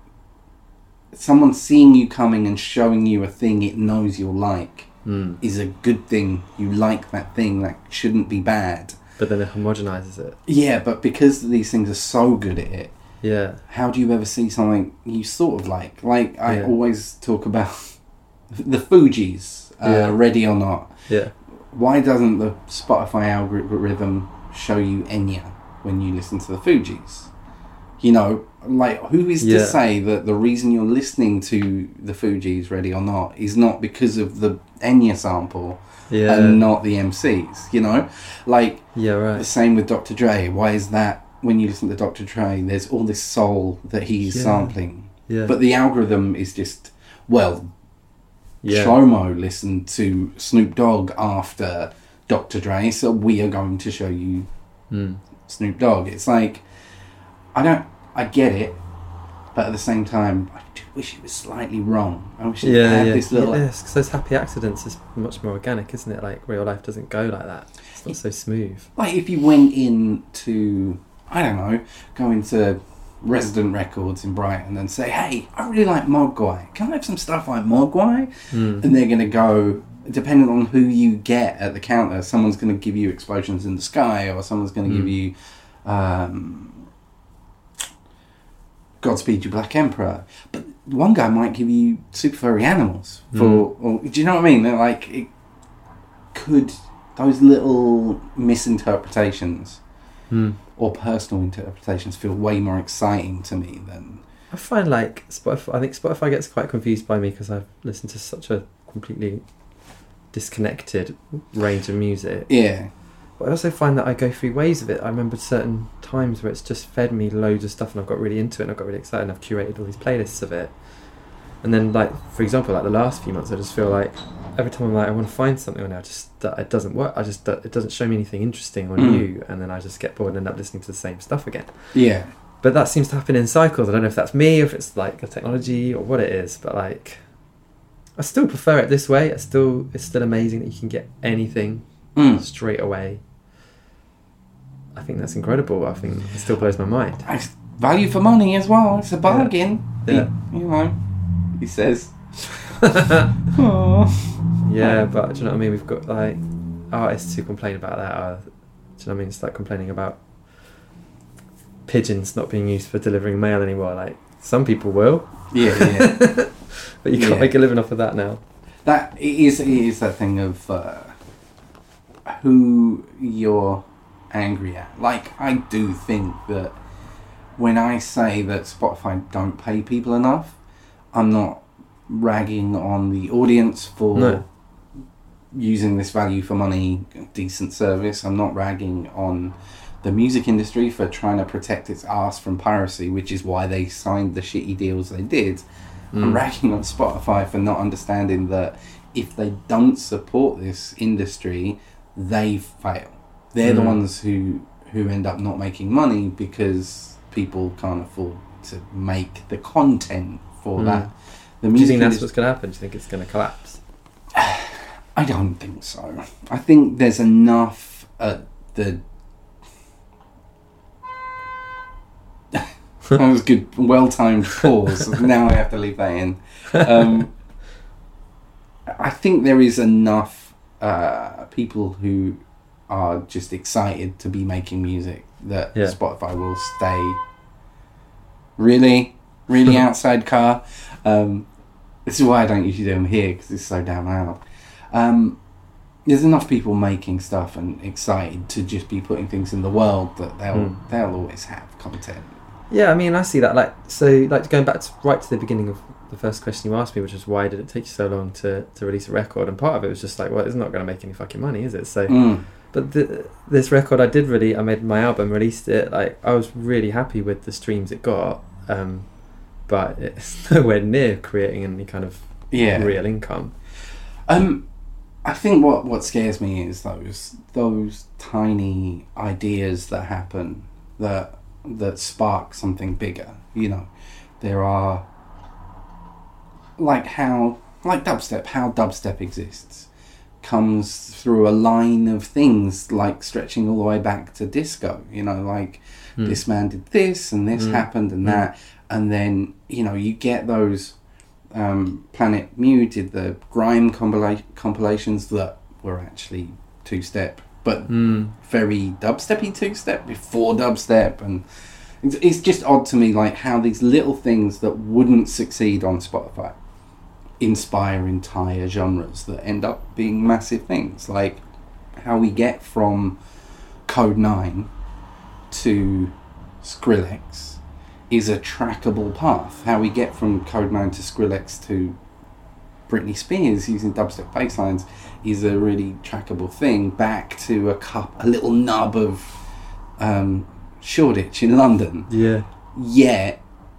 someone seeing you coming and showing you a thing it knows you'll like Mm. is a good thing. You like that thing. That shouldn't be bad. But then it homogenizes it. Yeah, but because these things are so good at it, Yeah. how do you ever see something you sort of like? Like, I Yeah. always talk about the Fugees, uh, Yeah. Ready or Not. Yeah. Why doesn't the Spotify algorithm show you Enya when you listen to the Fugees? You know, like, who is Yeah. to say that the reason you're listening to the Fugees, Ready or Not, is not because of the Enya sample Yeah. and not the M Cs, you know? Like, Yeah, the right. same with Doctor Dre. Why is that when you listen to Doctor Dre, there's all this soul that he's Yeah. sampling? Yeah. But the algorithm is just, well, Yeah. Shlomo listened to Snoop Dogg after Doctor Dre, so we are going to show you Mm. Snoop Dogg. It's like, I don't, I get it, but at the same time, I do wish it was slightly wrong. I wish it Yeah, had yeah. this little... Yes, because those happy accidents is much more organic, isn't it? Like real life doesn't go like that. It's not so smooth. Like if you went into, I don't know, go into Resident Records in Brighton and say, hey, I really like Mogwai. Can I have some stuff like Mogwai? Mm. And they're going to go, depending on who you get at the counter, someone's going to give you Explosions in the Sky, or someone's going to Mm. give you um, Godspeed You Black Emperor. But one guy might give you Super Furry Animals. For, or, do you know what I mean? They're like, it could, those little misinterpretations Mm. or personal interpretations feel way more exciting to me than... I find like Spotify. I think Spotify gets quite confused by me because I've listened to such a completely disconnected range of music. Yeah. But I also find that I go through waves of it. I remember certain times where it's just fed me loads of stuff and I've got really into it and I've got really excited and I've curated all these playlists of it. And then, like, for example, like the last few months, I just feel like every time I'm like, I want to find something on it, I just, that it doesn't work. I just, it doesn't show me anything interesting or Mm. new. And then I just get bored and end up listening to the same stuff again. Yeah. But that seems to happen in cycles. I don't know if that's me, or if it's like a technology or what it is. But like, I still prefer it this way. It's still, it's still amazing that you can get anything Mm. straight away. I think that's incredible. I think it still blows my mind. It's value for money as well. It's a bargain. Yeah. He, you know, he says. Aww. Yeah, but do you know what I mean? We've got like artists who complain about that. Are, do you know what I mean? It's like complaining about pigeons not being used for delivering mail anymore. Like some people will. Yeah, yeah. But you can't Yeah. make a living off of that now. That it is, it is that thing of uh, who you're angry at. Like, I do think that when I say that Spotify don't pay people enough, I'm not ragging on the audience for No. using this value for money decent service. I'm not ragging on the music industry for trying to protect its ass from piracy, which is why they signed the shitty deals they did. I'm Mm. ragging on Spotify for not understanding that if they don't support this industry, they fail. They're the Mm. ones who who end up not making money because people can't afford to make the content for Mm. that. The Do you think that's indus- what's going to happen? Do you think it's going to collapse? I don't think so. I think there's enough at the... That was a good, well-timed pause. Now I have to leave that in. Um, I think there is enough uh, people who are just excited to be making music that Yeah. Spotify will stay. Really? Really outside car? Um, this is why I don't usually do them here, because it's so damn loud. Um, there's enough people making stuff and excited to just be putting things in the world that they'll Mm. they'll always have content. Yeah, I mean, I see that. Like, so, like going back to right to the beginning of the first question you asked me, which was why did it take you so long to, to release a record? And part of it was just like, well, it's not going to make any fucking money, is it? So, Mm. but the, this record I did really, I made my album, released it. Like, I was really happy with the streams it got, um, but it's nowhere near creating any kind of Yeah. real income. Um, I think what, what scares me is those those tiny ideas that happen that that spark something bigger. You know, there are like how like dubstep. How dubstep exists comes through a line of things like stretching all the way back to disco. You know, like Mm. this man did this and this Mm. happened and Mm. that, and then you know you get those. Um, Planet Mew did the grime compila- compilations that were actually two-step, but Mm. very dubsteppy two-step before dubstep, and it's, it's just odd to me, like how these little things that wouldn't succeed on Spotify inspire entire genres that end up being massive things. Like how we get from Code nine to Skrillex is a trackable path. How we get from Code nine to Skrillex to Britney Spears using dubstep bass lines is a really trackable thing. Back to a cup, a little nub of um, Shoreditch in London. Yeah. Yet,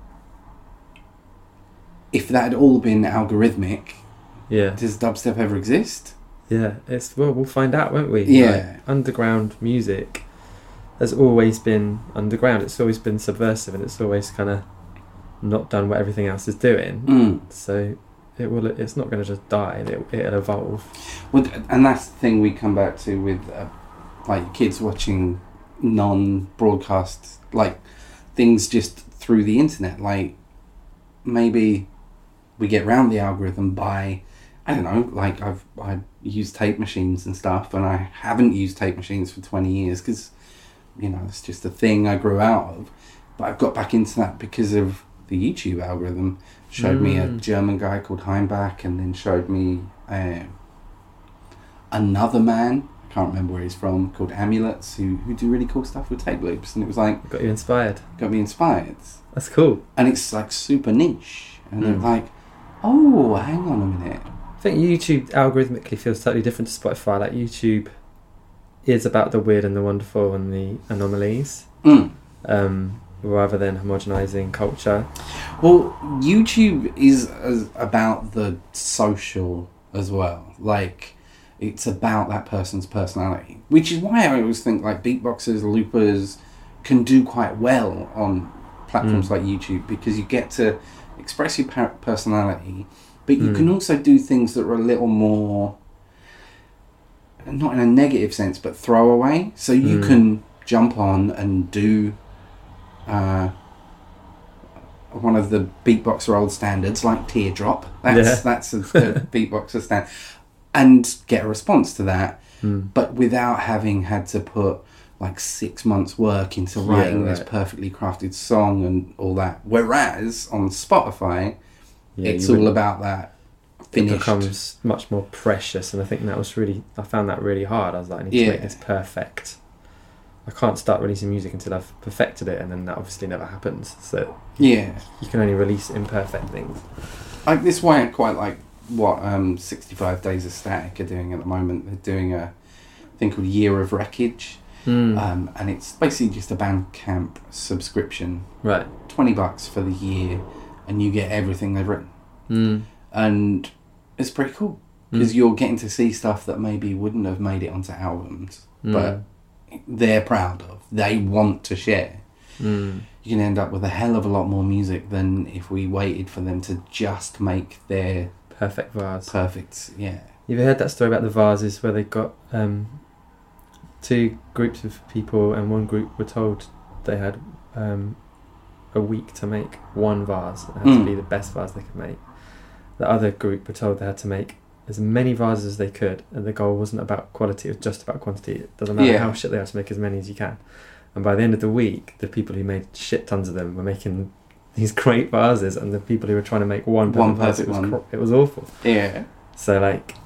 if that had all been algorithmic, Yeah. does dubstep ever exist? Yeah. It's well, we'll find out, won't we? Yeah. Like, underground music has always been underground. It's always been subversive, and it's always kind of not done what everything else is doing. Mm. So it will. It's not going to just die. It, it'll evolve. Well, and that's the thing we come back to with uh, like kids watching non-broadcast, like things just through the internet. Like maybe we get round the algorithm by, I don't know, like I've I used tape machines and stuff, and I haven't used tape machines for twenty years because, you know, it's just a thing I grew out of. But I've got back into that because of the YouTube algorithm. Showed mm. me a German guy called Heimbach, and then showed me uh, another man, I can't remember where he's from, called Amulets, who, who do really cool stuff with tape loops. And it was like... Got you inspired. Got me inspired. That's cool. And it's like super niche. And Mm. they're like, oh, hang on a minute. I think YouTube algorithmically feels totally different to Spotify. Like YouTube is about the weird and the wonderful and the anomalies, Mm. um, rather than homogenizing culture. Well, YouTube is as about the social as well. Like, it's about that person's personality, which is why I always think like beatboxers, loopers can do quite well on platforms Mm. like YouTube, because you get to express your per- personality, but you Mm. can also do things that are a little more, not in a negative sense, but throwaway. So you Mm. can jump on and do uh, one of the beatboxer old standards, like Teardrop. That's Yeah. that's a, a beatboxer stand, and get a response to that, Mm. but without having had to put like six months work into Yeah, writing this right. perfectly crafted song and all that. Whereas on Spotify, Yeah, it's you all wouldn't- about that It finished. becomes much more precious, and I think that was really, I found that really hard. I was like, I need to Yeah. make this perfect. I can't start releasing music until I've perfected it, and then that obviously never happens. So Yeah. you can only release imperfect things. Like, this is why I quite like what um, sixty-five Days of Static are doing at the moment. They're doing a thing called Year of Wreckage, Mm. um, and it's basically just a Bandcamp subscription. Right. twenty bucks for the year, and you get everything they've written. Mm. And it's pretty cool, because Mm. you're getting to see stuff that maybe wouldn't have made it onto albums, Mm. but they're proud of, they want to share. Mm. You can end up with a hell of a lot more music than if we waited for them to just make their Perfect vase. perfect, yeah. You've heard that story about the vases where they got um, two groups of people, and one group were told they had um, a week to make one vase. It had Mm. to be the best vase they could make. The other group were told they had to make as many vases as they could, and the goal wasn't about quality, it was just about quantity. It doesn't matter Yeah. how shit they are, to make as many as you can. And by the end of the week, the people who made shit tons of them were making these great vases, and the people who were trying to make one perfect One vase, perfect it was one. cr- it was awful. Yeah. So like,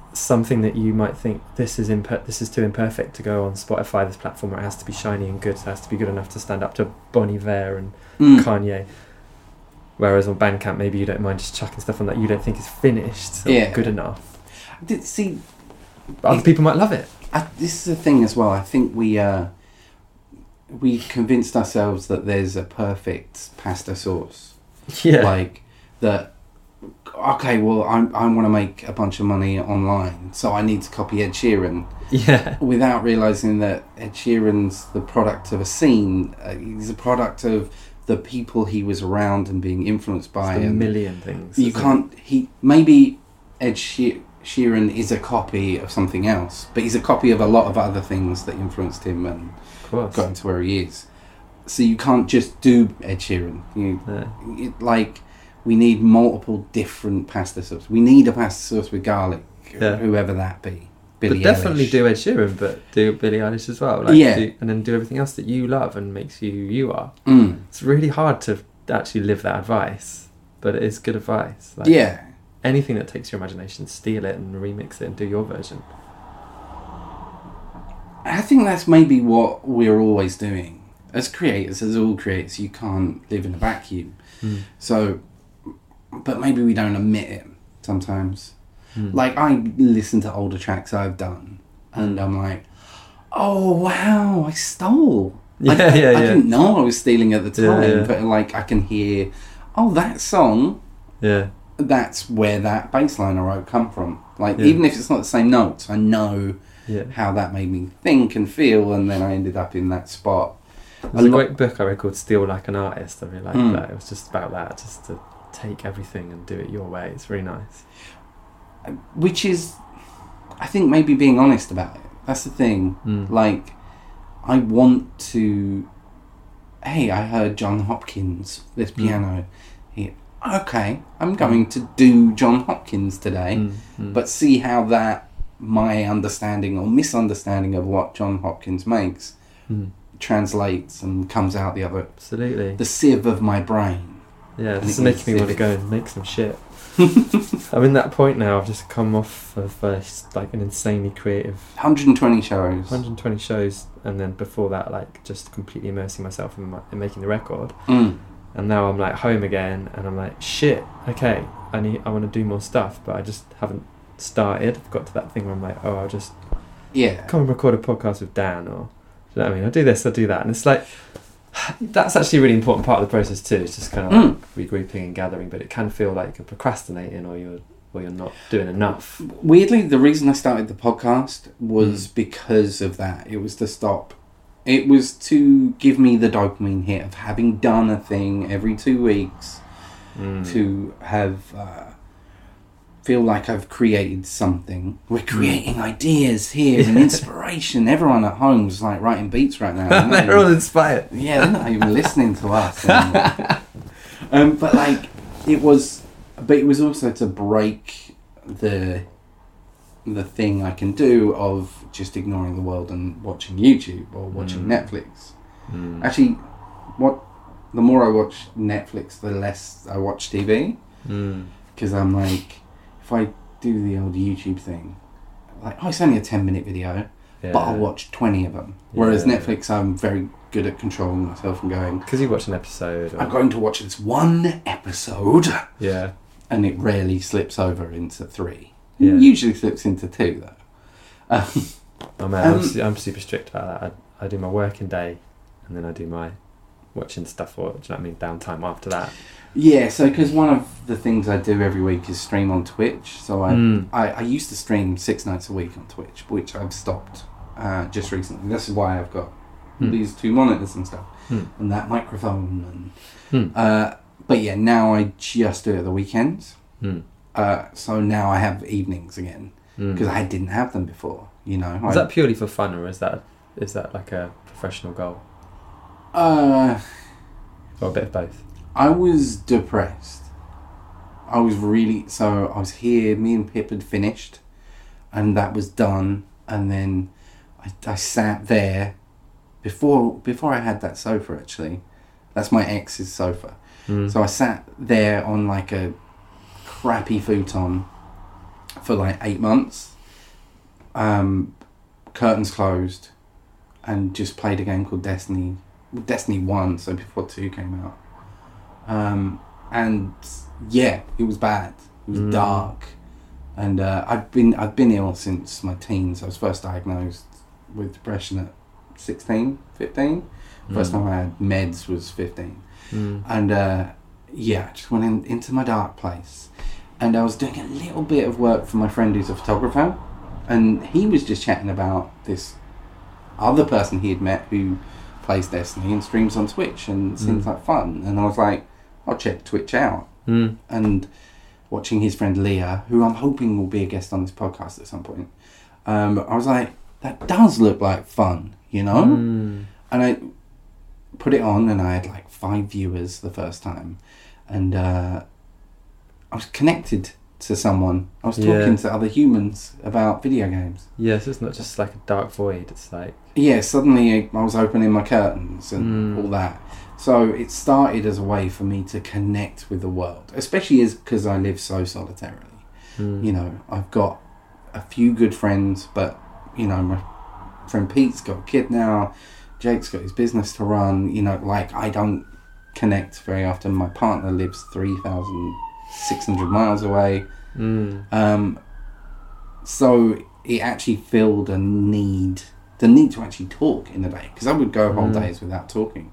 something that you might think this is imper- this is too imperfect to go on Spotify, this platform where it has to be shiny and good, so it has to be good enough to stand up to Bon Iver and Mm. Kanye. Whereas on Bandcamp, maybe you don't mind just chucking stuff on that you don't think is finished or Yeah. good enough. Did, see, But other it- people might love it. I, this is the thing as well. I think we uh, we convinced ourselves that there's a perfect pasta sauce. Yeah. Like that. Okay, well, I I want to make a bunch of money online, so I need to copy Ed Sheeran. Yeah. Without realizing that Ed Sheeran's the product of a scene. Uh, he's a product of the people he was around and being influenced by. It's a and million things. You isn't can't. He maybe Ed She- Sheeran is a copy of something else, but he's a copy of a lot of other things that influenced him and it? Of course. got him to where he is. So you can't just do Ed Sheeran. You, Yeah. it, like we need multiple different pasta sauce. We need a pasta sauce with garlic, Yeah. whoever that be. But Billie definitely Eilish. do Ed Sheeran, but do Billie Eilish as well. Like, Yeah. do, and then do everything else that you love and makes you who you are. Mm. It's really hard to actually live that advice, but it is good advice. Like, Yeah. anything that takes your imagination, steal it and remix it and do your version. I think that's maybe what we're always doing. As creators, as all creators, you can't live in a vacuum. Mm. So, but maybe we don't admit it sometimes. Mm. Like, I listen to older tracks I've done, and I'm like, oh, wow, I stole. Yeah, Like, I, yeah, I yeah. didn't know I was stealing at the time, Yeah, yeah. but, like, I can hear, oh, that song, Yeah. that's where that bass line I wrote come from. Like, Yeah. even if it's not the same notes, I know Yeah. how that made me think and feel, and then I ended up in that spot. There's a, lo- great book I read called Steal Like an Artist. I really liked Mm. that. It was just about that, just to take everything and do it your way. It's really nice. Which is, I think, maybe being honest about it. That's the thing. Mm. Like, I want to. Hey, I heard John Hopkins, this piano. Here. Okay, I'm going to do John Hopkins today, Mm, mm. but see how that, my understanding or misunderstanding of what John Hopkins makes, Mm. translates and comes out the other. Absolutely. The sieve of my brain. Yeah, And this is it making me is- want to go and make some shit. I'm in that point now. I've just come off of uh, like an insanely creative one hundred twenty shows. one hundred twenty shows, and then before that, like just completely immersing myself in, my, in making the record. Mm. And now I'm like home again, and I'm like, shit. Okay, I need. I want to do more stuff, but I just haven't started. I've got to that thing where I'm like, oh, I'll just Yeah. come and record a podcast with Dan, or do you know what I mean? I'll do this, I'll do that, and it's like that's actually a really important part of the process too. It's just kind of Mm. like regrouping and gathering, but it can feel like you're procrastinating or you're or you're not doing enough. Weirdly, the reason I started the podcast was Mm. because of that. It was to stop. It was to give me the dopamine hit of having done a thing every two weeks Mm. to have uh, feel like I've created something. We're creating ideas here and inspiration. Everyone at home is like writing beats right now. They're not They're all even- inspired. yeah, they're not even listening to us anymore. um, but like, it was, but it was also to break the the thing I can do of just ignoring the world and watching YouTube or watching Mm. Netflix. Mm. Actually, what the more I watch Netflix, the less I watch T V, Mm. because I'm like, if I do the old YouTube thing, like, oh, it's only a ten minute video, Yeah. but I'll watch twenty of them. Whereas Yeah. Netflix, I'm very good at controlling myself and going, Because you watch an episode. Or, I'm going to watch this one episode, yeah. and it rarely slips over into three. Yeah. It usually slips into two, though. Um, Oh man, I'm, Um, su- I'm super strict about that. I, I do my working day, and then I do my watching stuff, or do you know what I mean, downtime after that. yeah, so because one of the things I do every week is stream on Twitch. So I, Mm. I, I used to stream six nights a week on Twitch, which I've stopped uh, just recently. This is why I've got Mm. these two monitors and stuff, Mm. and that microphone. Mm. And uh, but yeah, now I just do it at the weekends. Mm. Uh, so now I have evenings again Mm. because I didn't have them before. You know, Is I, that purely for fun, or is that is that like a professional goal, uh, or a bit of both? I was depressed. I was really so. I was here. Me and Pip had finished, and that was done. And then I, I sat there before before I had that sofa. Actually, that's my ex's sofa. Mm. So I sat there on like a crappy futon for like eight months. um, curtains closed, and just played a game called Destiny. Destiny one, so before two came out. Um, and yeah, it was bad. It was mm. dark, and uh, I've been I've been ill since my teens. I was first diagnosed with depression at sixteen, fifteen. First mm. time I had meds was fifteen, mm. and uh, yeah, I just went in, into my dark place, and I was doing a little bit of work for my friend who's a photographer, and he was just chatting about this other person he had met who plays Destiny and streams on Twitch and seems mm. like fun, and I was like, I'll check Twitch out. Mm. And watching his friend Leah, who I'm hoping will be a guest on this podcast at some point, um, I was like, that does look like fun, you know? Mm. And I put it on, and I had like five viewers the first time, and uh, I was connected to someone. I was talking yeah. to other humans about video games. Yes, it's not just like a dark void, it's like... Yeah, suddenly I was opening my curtains and mm. all that. So it started as a way for me to connect with the world, especially as because I live so solitarily. Mm. You know, I've got a few good friends, but, you know, my friend Pete's got a kid now, Jake's got his business to run, you know, like, I don't connect very often. My partner lives three thousand six hundred miles away. Mm. Um, so it actually filled a need, the need to actually talk in the day, because I would go whole mm. days without talking.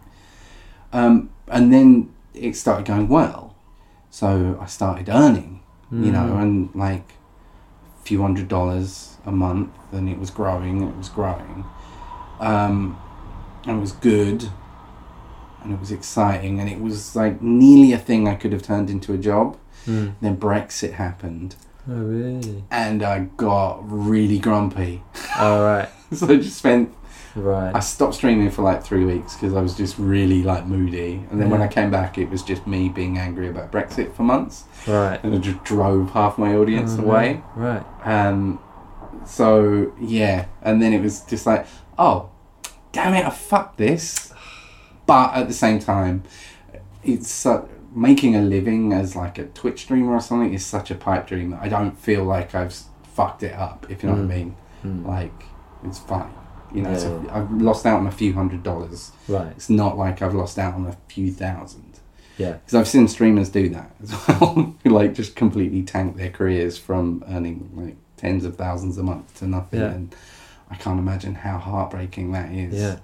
Um, and then it started going well. So I started earning, mm. you know, and like a few hundred dollars a month, and it was growing, it was growing. Um, and it was good, and it was exciting, and it was like nearly a thing I could have turned into a job. Mm. Then Brexit happened. Oh, really? And I got really grumpy. Oh, right. So I just spent... Right. I stopped streaming for like three weeks because I was just really like moody. And then yeah. when I came back, it was just me being angry about Brexit for months. Right. And I just drove half my audience oh, away. Right. Um. So, yeah. And then it was just like, oh, damn it, I fucked this. But at the same time, it's such... making a living as like a Twitch streamer or something is such a pipe dream that I don't feel like I've fucked it up, if you know mm. what I mean. Mm. Like, it's fine. You know, yeah, so yeah. I've lost out on a few hundred dollars. Right. It's not like I've lost out on a few thousand. Yeah. Because I've seen streamers do that as well. Who like just completely tank their careers from earning like tens of thousands a month to nothing. Yeah. And I can't imagine how heartbreaking that is. Yeah.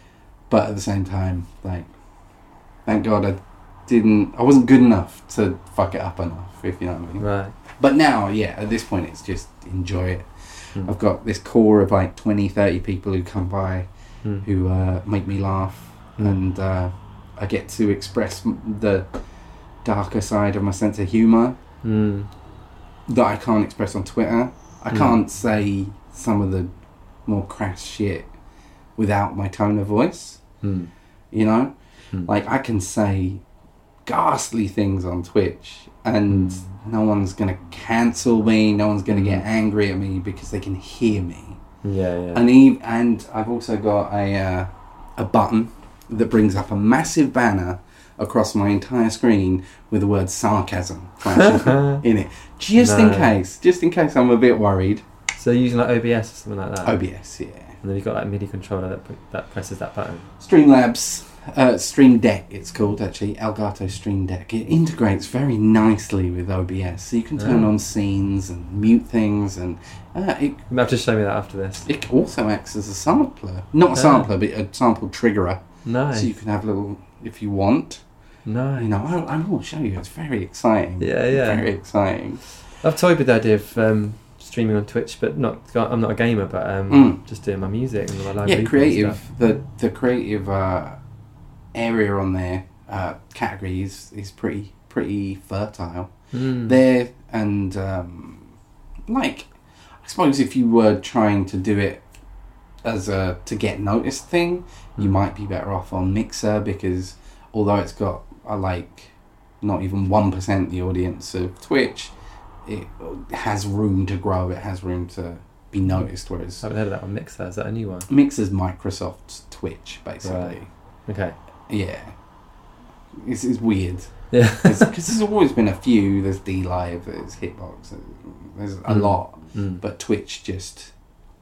But at the same time, like, thank God I didn't, I wasn't good enough to fuck it up enough, if you know what I mean. Right. But now, yeah, at this point, it's just enjoy it. Mm. I've got this core of like twenty, thirty people who come by mm. who uh, make me laugh, mm. and uh, I get to express the darker side of my sense of humour mm. that I can't express on Twitter. I mm. can't say some of the more crass shit without my tone of voice, mm. you know? Mm. Like, I can say ghastly things on Twitch and mm. no one's gonna cancel me, no one's gonna mm. get angry at me because they can hear me. Yeah, yeah. And he, and I've also got a uh, a button that brings up a massive banner across my entire screen with the word sarcasm flashing in it, just no. in case, just in case I'm a bit worried. So you're using like O B S or something like that? O B S, yeah. And then you've got like a MIDI controller that that presses that button. Streamlabs. Uh, Stream Deck, it's called actually, Elgato Stream Deck. It integrates very nicely with O B S, so you can turn oh. on scenes and mute things, and uh, it. You might have to show me that after this. It also acts as a sampler, not a sampler, oh. but a sample triggerer. Nice. So you can have a little, if you want. Nice. You know, I, I will show you. It's very exciting. Yeah, yeah. Very exciting. I've toyed with the idea of um, streaming on Twitch, but not. I'm not a gamer, but um, mm. just doing my music and my live. Yeah, creative. The the creative. Uh, area on their uh, category is, is pretty pretty fertile mm. there, and um, like I suppose if you were trying to do it as a to get noticed thing, mm. you might be better off on Mixer, because although it's got a, like not even one percent the audience of Twitch, it has room to grow, it has room to be noticed. Whereas I haven't heard of that one. Mixer, is that a new one? Mixer's Microsoft's Twitch, basically. Right. Okay. Yeah, it's, it's weird. Yeah, because there's always been a few. There's D Live, there's Hitbox, there's a mm. lot, mm. but Twitch just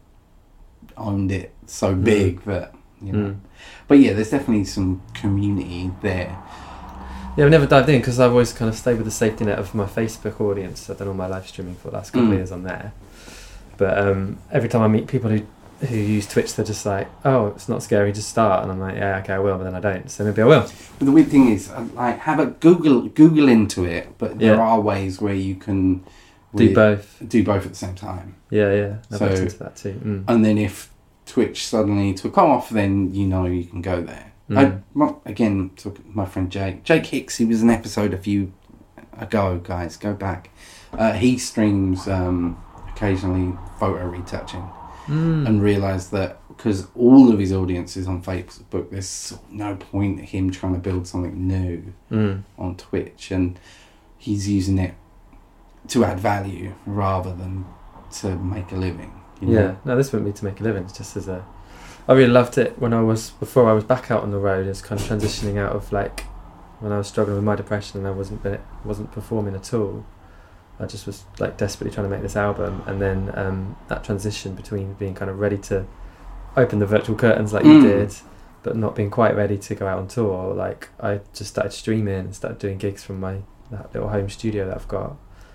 owned it so big mm. that, you know. Mm. But yeah, there's definitely some community there. Yeah, I've never dived in because I've always kind of stayed with the safety net of my Facebook audience. I've done all my live streaming for the last couple mm. of years on there. But um, every time I meet people who who use Twitch, they're just like, oh, it's not scary, just start. And I'm like, yeah, okay, I will, but then I don't. So maybe I will. But the weird thing is, like, have a Google Google into it, but there yeah. are ways where you can do both. Do both at the same time. Yeah, yeah. I've so, looked into that too. Mm. And then if Twitch suddenly took off, then you know you can go there. Mm. I, well, again, took my friend Jake. Jake Hicks, he was an episode a few ago, guys. Go back. Uh, he streams um, occasionally photo retouching. Mm. And realised that because all of his audience is on Facebook, there's no point in him trying to build something new mm. on Twitch, and he's using it to add value rather than to make a living. You know? Yeah, no, this wouldn't be to make a living. It's just as a. I really loved it when I was before I was back out on the road. It's kind of transitioning out of like when I was struggling with my depression and I wasn't wasn't performing at all. I just was like desperately trying to make this album, and then um, that transition between being kind of ready to open the virtual curtains like mm. you did, but not being quite ready to go out on tour. Like I just started streaming and started doing gigs from my that little home studio that I've got,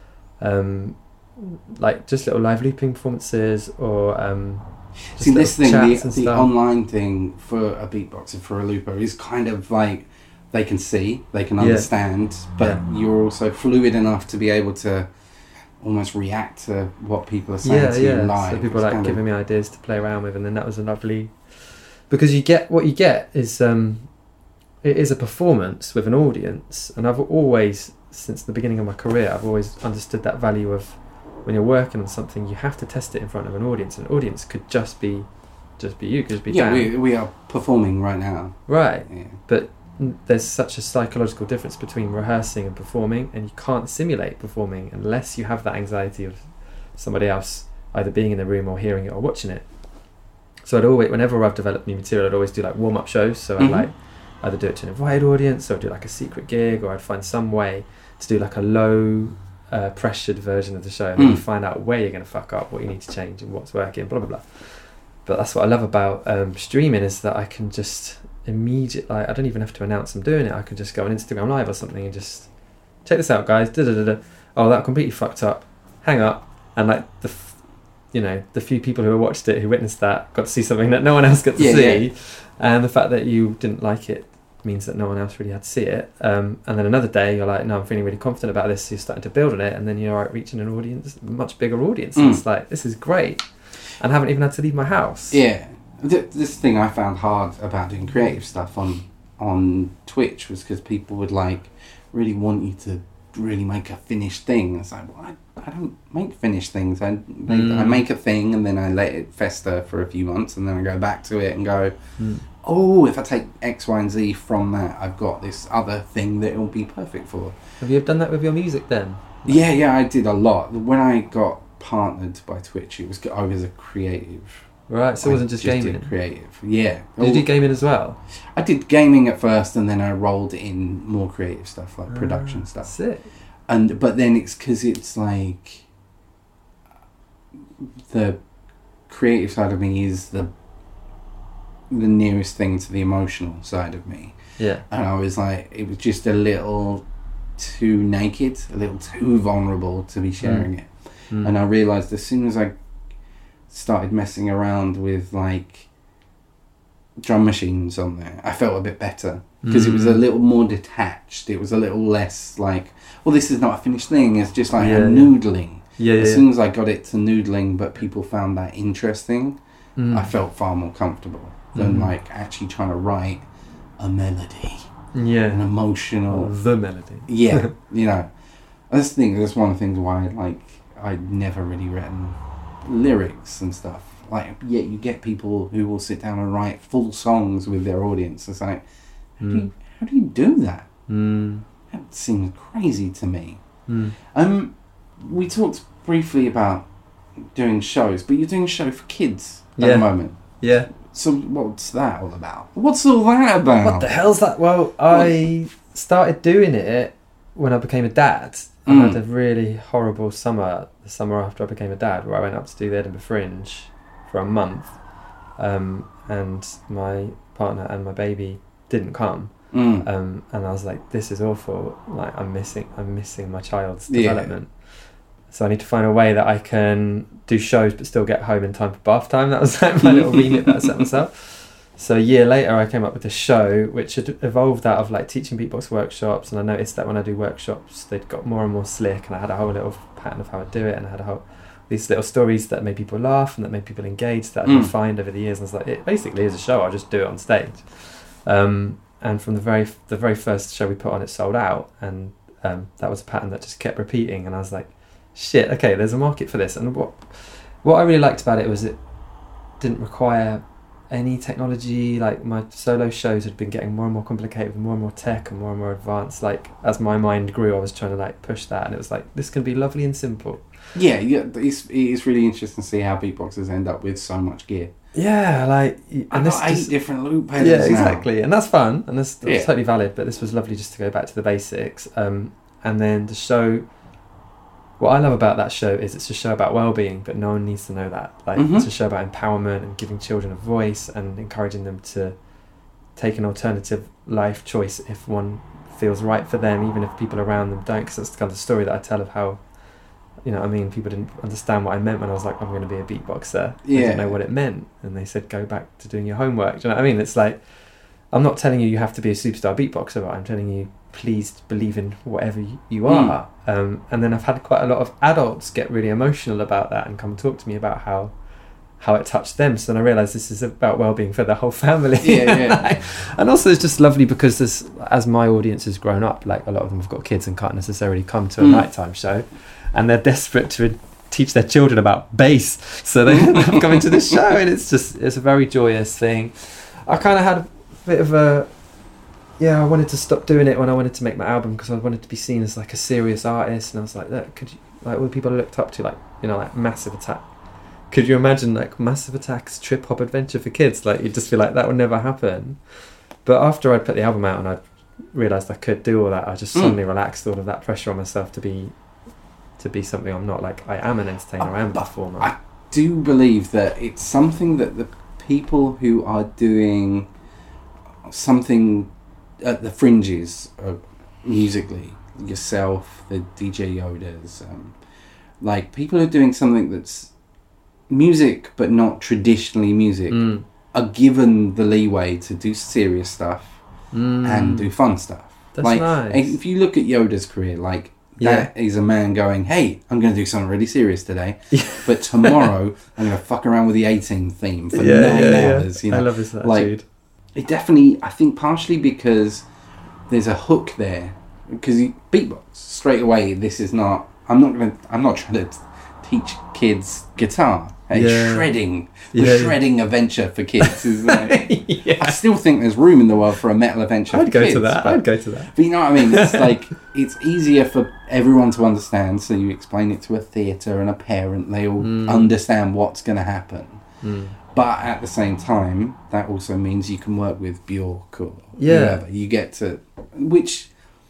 um, like just little live looping performances or. Um, See, this thing, the, the online thing for a beatboxer, for a looper, is kind of like. They can see, they can understand, yeah. but yeah. you're also fluid enough to be able to almost react to what people are saying yeah, to yeah. you live. So people are like giving of... me ideas to play around with, and then that was a lovely... Because you get, what you get is, um, it is a performance with an audience, and I've always, since the beginning of my career, I've always understood that value of when you're working on something, you have to test it in front of an audience. An audience could just be, just be you, could just be Yeah, Dan. we, we are performing right now. Right, yeah. but... there's such a psychological difference between rehearsing and performing, and you can't simulate performing unless you have that anxiety of somebody else either being in the room or hearing it or watching it. So I'd always, whenever I've developed new material, I'd always do like warm-up shows. So mm-hmm. I'd like either do it to an invited audience, or I'd do like a secret gig, or I'd find some way to do like a low uh, pressured version of the show, and then mm. you find out where you're going to fuck up, what you need to change, and what's working, blah blah blah. But that's what I love about um, streaming, is that I can just immediately, like, I don't even have to announce I'm doing it. I can just go on Instagram Live or something and just check this out, guys. Da da da da. Oh, that completely fucked up. Hang up, and like the, f- you know, the few people who watched it, who witnessed that, got to see something that no one else got to yeah, see, yeah. and the fact that you didn't like it means that no one else really had to see it. Um, and then another day, you're like, no, I'm feeling really confident about this. So you're starting to build on it, and then you're like reaching an audience, a much bigger audience. Mm. It's like, this is great, and I haven't even had to leave my house. Yeah. This thing I found hard about doing creative stuff on on Twitch was because people would like really want you to really make a finished thing. It's like, well, I, I don't make finished things. I make, mm. I make a thing and then I let it fester for a few months, and then I go back to it and go, mm. oh, if I take X, Y, and Z from that, I've got this other thing that it will be perfect for. Have you done that with your music then? Yeah, yeah, I did a lot. When I got partnered by Twitch, it was I was a creative. Right, so it wasn't just, just gaming? Did creative, yeah. Did you do gaming as well? I did gaming at first, and then I rolled in more creative stuff, like production uh, stuff. Sick. And but then it's because it's like the creative side of me is the the nearest thing to the emotional side of me. Yeah. And I was like, it was just a little too naked, a little too vulnerable to be sharing mm. it. Mm. And I realised as soon as I started messing around with like drum machines on there, I felt a bit better because mm. it was a little more detached. It was a little less like, well, this is not a finished thing. It's just like yeah, a noodling. Yeah. As yeah. soon as I got it to noodling, but people found that interesting, mm. I felt far more comfortable than mm. like actually trying to write a melody. Yeah. An emotional. Oh, the melody. Yeah. You know, that's the thing. That's one of the things why like I'd never really written lyrics and stuff. Like, yet you get people who will sit down and write full songs with their audience. It's like, how, mm. do, you, how do you do that? Mm. That seems crazy to me. Mm. Um, we talked briefly about doing shows, but you're doing a show for kids at yeah. the moment. Yeah. So what's that all about? What's all that about? What the hell's that? Well, I what? started doing it when I became a dad. I Mm. had a really horrible summer, the summer after I became a dad, where I went up to do the Edinburgh Fringe for a month, um, and my partner and my baby didn't come. Mm. Um, and I was like, this is awful. Like, I'm missing, I'm missing my child's development. Yeah. So I need to find a way that I can do shows but still get home in time for bath time. That was like my little remit that I set myself. So a year later, I came up with a show which had evolved out of like teaching beatbox workshops. And I noticed that when I do workshops, they'd got more and more slick, and I had a whole little pattern of how I'd do it, and I had a whole these little stories that made people laugh and that made people engage that I mm. refined over the years. And I was like, it basically is a show. I'll just do it on stage. Um, and from the very the very first show we put on, it sold out, and um, that was a pattern that just kept repeating. And I was like, shit, okay, there's a market for this. And what what I really liked about it was it didn't require any technology. Like, my solo shows had been getting more and more complicated with more and more tech and more and more advanced. Like, as my mind grew, I was trying to like push that, and it was like, this can be lovely and simple. Yeah, yeah, it's it's really interesting to see how beatboxers end up with so much gear. Yeah, like, and I've this got eight just, different loop pedals. Yeah, now. exactly, and that's fun, and that's, that's yeah. totally valid. But this was lovely just to go back to the basics. Um, and then the show. What I love about that show is it's a show about well-being, but no one needs to know that. Like, mm-hmm. it's a show about empowerment and giving children a voice and encouraging them to take an alternative life choice if one feels right for them, even if people around them don't. Because that's the kind of story that I tell of how, you know what I mean, people didn't understand what I meant when I was like, I'm going to be a beatboxer. Yeah. They didn't know what it meant. And they said, go back to doing your homework. Do you know what I mean? It's like, I'm not telling you you have to be a superstar beatboxer, but I'm telling you, please believe in whatever you are. Mm. Um, and then I've had quite a lot of adults get really emotional about that and come and talk to me about how how it touched them. So then I realised this is about well-being for the whole family. Yeah, yeah. And also it's just lovely because this, as my audience has grown up, like, a lot of them have got kids and can't necessarily come to a mm. nighttime show, and they're desperate to teach their children about bass, so they end up coming to this show, and it's just, it's a very joyous thing. I kind of had a bit of a yeah I wanted to stop doing it when I wanted to make my album, because I wanted to be seen as like a serious artist, and I was like, look, could you, like, all the people I looked up to, like, you know, like Massive Attack, could you imagine like Massive Attack's trip hop adventure for kids? Like, you'd just be like, that would never happen. But after I'd put the album out and I realised I could do all that, I just suddenly mm. relaxed all of that pressure on myself to be to be something I'm not. Like, I am an entertainer, I, I am a performer. I do believe that it's something that the people who are doing something at the fringes of musically, yourself, the D J Yodas, um, like, people who are doing something that's music but not traditionally music, mm. are given the leeway to do serious stuff mm. and do fun stuff. That's like, nice. If you look at Yoda's career, like, yeah. that is a man going, hey, I'm going to do something really serious today, but tomorrow I'm going to fuck around with the eighteen theme for yeah, nine yeah, hours. Yeah. You know? I love this attitude. Like, it definitely, I think partially because there's a hook there, because beatbox straight away. This is not. I'm not going to. I'm not trying to teach kids guitar. A yeah. shredding, the yeah, shredding yeah. adventure for kids. Isn't it? yeah. I still think there's room in the world for a metal adventure. I'd for go kids, to that. But, I'd go to that. But you know what I mean? It's like, it's easier for everyone to understand. So you explain it to a theatre and a parent. They all mm. understand what's going to happen. Mm. But at the same time, that also means you can work with Bjork or yeah. whoever. You get to, which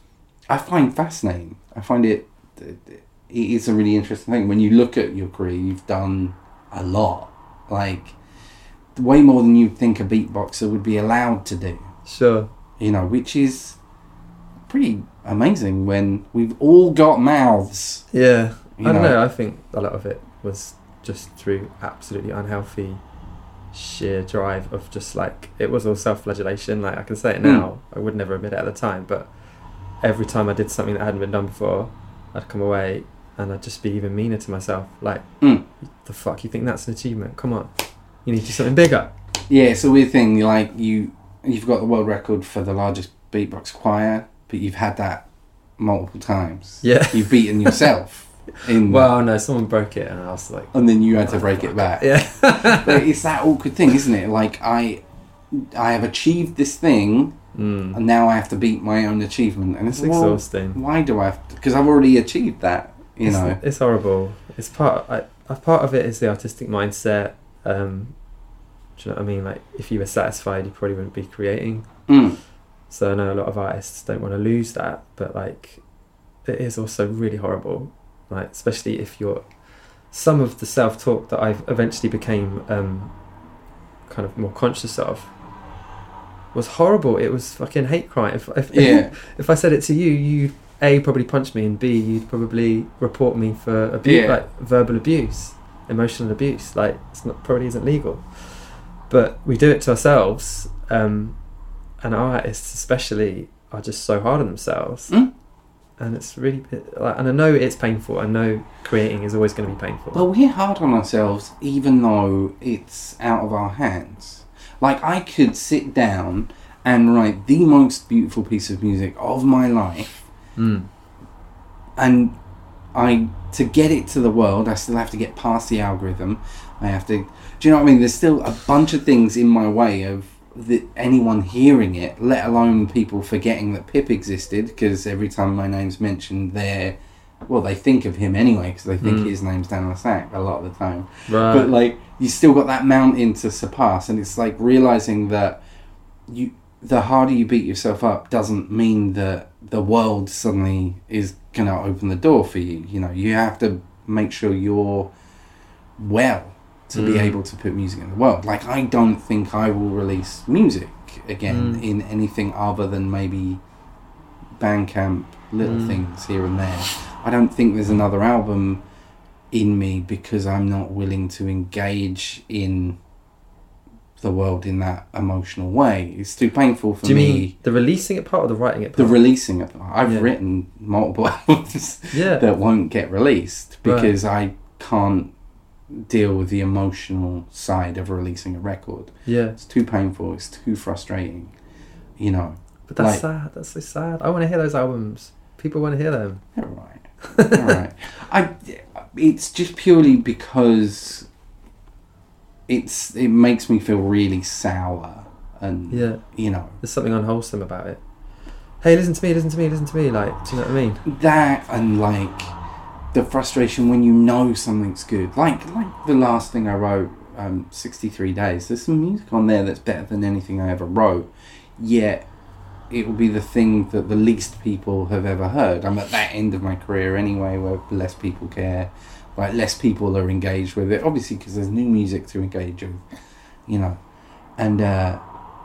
I find fascinating. I find it, it is a really interesting thing. When you look at your career, you've done a lot. Like, way more than you'd think a beatboxer would be allowed to do. Sure. You know, which is pretty amazing when we've all got mouths. Yeah. You I don't know. know. I think a lot of it was just through absolutely unhealthy sheer drive of just like, it was all self-flagellation. Like, I can say it now. Mm. I would never admit it at the time, but every time I did something that hadn't been done before, I'd come away and I'd just be even meaner to myself. Like, mm. the fuck, you think that's an achievement? Come on, you need to do something bigger. Yeah, it's a weird thing. You're like, you, you've got the world record for the largest beatbox choir, but you've had that multiple times. Yeah. You've beaten yourself. in Well, no, someone broke it and I was like... And then you had to break it back. Yeah. But it's that awkward thing, isn't it? Like, I I have achieved this thing, mm. and now I have to beat my own achievement. And it's, it's well, exhausting. Why do I have to? Because I've already achieved that, you it's, know. It's horrible. It's part... I, a part of it is the artistic mindset. Um, do you know what I mean? Like, if you were satisfied, you probably wouldn't be creating. Mm. So I know a lot of artists don't want to lose that, but like, it is also really horrible. Like, especially if you're... Some of the self-talk that I've eventually became um, kind of more conscious of, was horrible. It was fucking hate crime. If if, Yeah. if I said it to you, you A, probably punch me, and B, you'd probably report me for abuse, Yeah. like verbal abuse, emotional abuse. Like, it's not probably isn't legal. But we do it to ourselves, um, and our artists especially are just so hard on themselves. Mm. And it's really, like, and I know it's painful. I know creating is always going to be painful. Well, we're hard on ourselves even though it's out of our hands. Like, I could sit down and write the most beautiful piece of music of my life, mm. and I to get it to the world, I still have to get past the algorithm. I have to, do you know what I mean? There's still a bunch of things in my way of the, anyone hearing it, let alone people forgetting that Pip existed, because every time my name's mentioned, they're, well, they think of him anyway, because they think Mm. his name's Dan Le Sac a lot of the time. Right. But, like, you still got that mountain to surpass, and it's like realising that you, the harder you beat yourself up doesn't mean that the world suddenly is going to open the door for you. You know, you have to make sure you're well to Mm. be able to put music in the world. Like, I don't think I will release music again Mm. in anything other than maybe Bandcamp, little Mm. things here and there. I don't think there's another album in me because I'm not willing to engage in the world in that emotional way. It's too painful for Do you me. mean the releasing it part or the writing it The part? releasing of I've Yeah. written multiple albums Yeah. that won't get released Right. because I can't deal with the emotional side of releasing a record. Yeah. It's too painful, it's too frustrating, you know. But that's like, sad. That's so sad. I want to hear those albums. People want to hear them. All right. All right. I, it's just purely because it's it makes me feel really sour and, Yeah. you know. There's something unwholesome about it. Hey, listen to me, listen to me, listen to me. Like, do you know what I mean? That and, like, the frustration when you know something's good. Like like the last thing I wrote, um, sixty-three days. There's some music on there that's better than anything I ever wrote. Yet it will be the thing that the least people have ever heard. I'm at that end of my career anyway, where less people care. Like, less people are engaged with it. Obviously, because there's new music to engage with, you know. And, uh,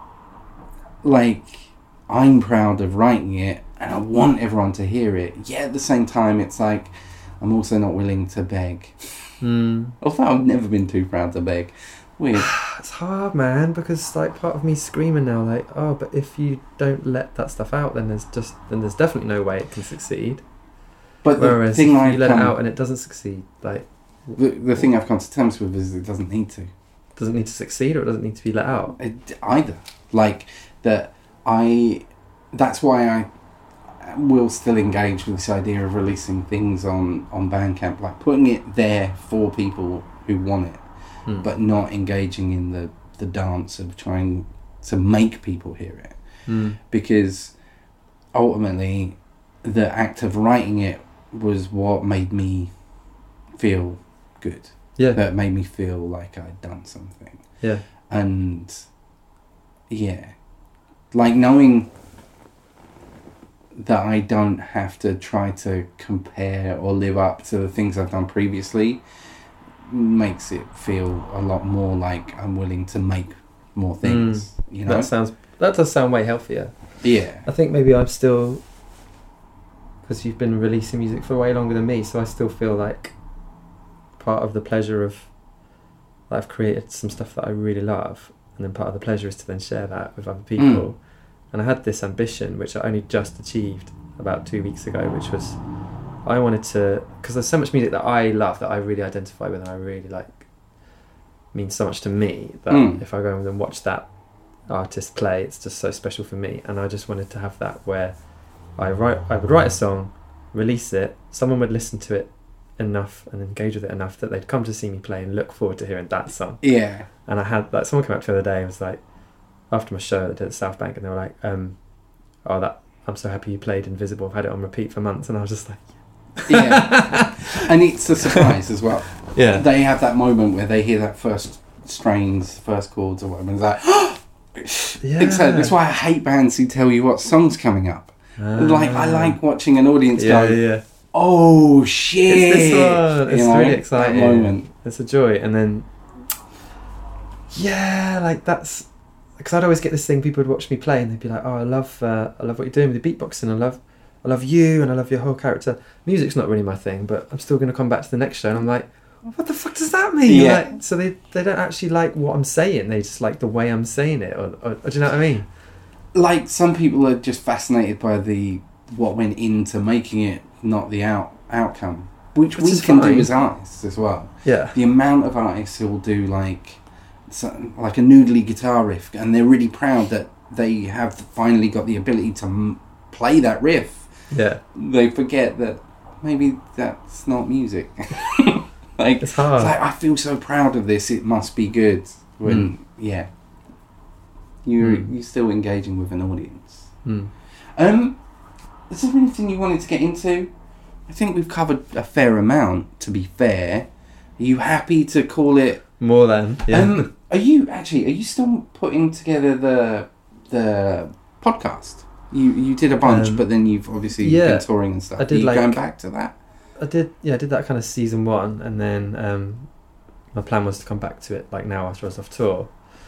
like, I'm proud of writing it, and I want everyone to hear it. Yet at the same time, it's like, I'm also not willing to beg. Mm. Although I've never been too proud to beg. Weird. It's hard, man, because like part of me's screaming now, like, oh, but if you don't let that stuff out, then there's just then there's definitely no way it can succeed. But the Whereas thing if I've you let come, it out and it doesn't succeed, like the the thing I've come to terms with is it doesn't need to. doesn't need to succeed or it doesn't need to be let out. It, either. Like that, I. That's why I will still engage with this idea of releasing things on on Bandcamp, like putting it there for people who want it. Mm. But not engaging in the, the dance of trying to make people hear it. Mm. Because ultimately, the act of writing it was what made me feel good. Yeah. That made me feel like I'd done something. Yeah. And, yeah. Like, knowing that I don't have to try to compare or live up to the things I've done previously makes it feel a lot more like I'm willing to make more things. Mm. You know, That sounds that does sound way healthier. Yeah. I think maybe I'm still, because you've been releasing music for way longer than me, so I still feel like part of the pleasure of I've created some stuff that I really love, and then part of the pleasure is to then share that with other people. Mm. And I had this ambition, which I only just achieved about two weeks ago, which was I wanted to, because there's so much music that I love that I really identify with and I really like, means so much to me that Mm. if I go and watch that artist play, it's just so special for me. And I just wanted to have that where I write, I would write a song, release it, someone would listen to it enough and engage with it enough that they'd come to see me play and look forward to hearing that song. Yeah. And I had like someone came up to the other day and was like, after my show that I did at South Bank, and they were like, um, "Oh, that I'm so happy you played Invisible. I've had it on repeat for months." And I was just like, Yeah. And it's a surprise as well. Yeah. They have that moment where they hear that first strains, first chords or whatever, and it's like, yeah. Excited. That's why I hate bands who tell you what song's coming up. Ah. Like, I like watching an audience Yeah, go, yeah. oh shit. It's this one. It's You know, really that exciting. moment. It's a joy. And then Yeah, like that's because I'd always get this thing. People would watch me play and they'd be like, "Oh, I love, uh, I love what you're doing with the beatboxing. I love, I love you, and I love your whole character." Music's not really my thing, but I'm still going to come back to the next show, and I'm like, "What the fuck does that mean?" Yeah. Like, so they they don't actually like what I'm saying. They just like the way I'm saying it, or, or, or do you know what I mean? Like some people are just fascinated by the what went into making it, not the out outcome, which, which we can fine. do as artists as well. Yeah, the amount of artists who will do like. So, like a noodly guitar riff, and they're really proud that they have finally got the ability to m- play that riff. Yeah, they forget that maybe that's not music. Like it's hard. It's like, I feel so proud of this. It must be good. When mm. yeah, you're mm. you're still engaging with an audience. Mm. Um, is there anything you wanted to get into? I think we've covered a fair amount. To be fair, are you happy to call it? More than, yeah. Um, are you actually? Are you still putting together the the podcast? You you did a bunch, um, but then you've obviously yeah, been touring and stuff. I did. Are you like, going back to that? I did. Yeah, I did that kind of season one, and then um, my plan was to come back to it like now after I was off tour.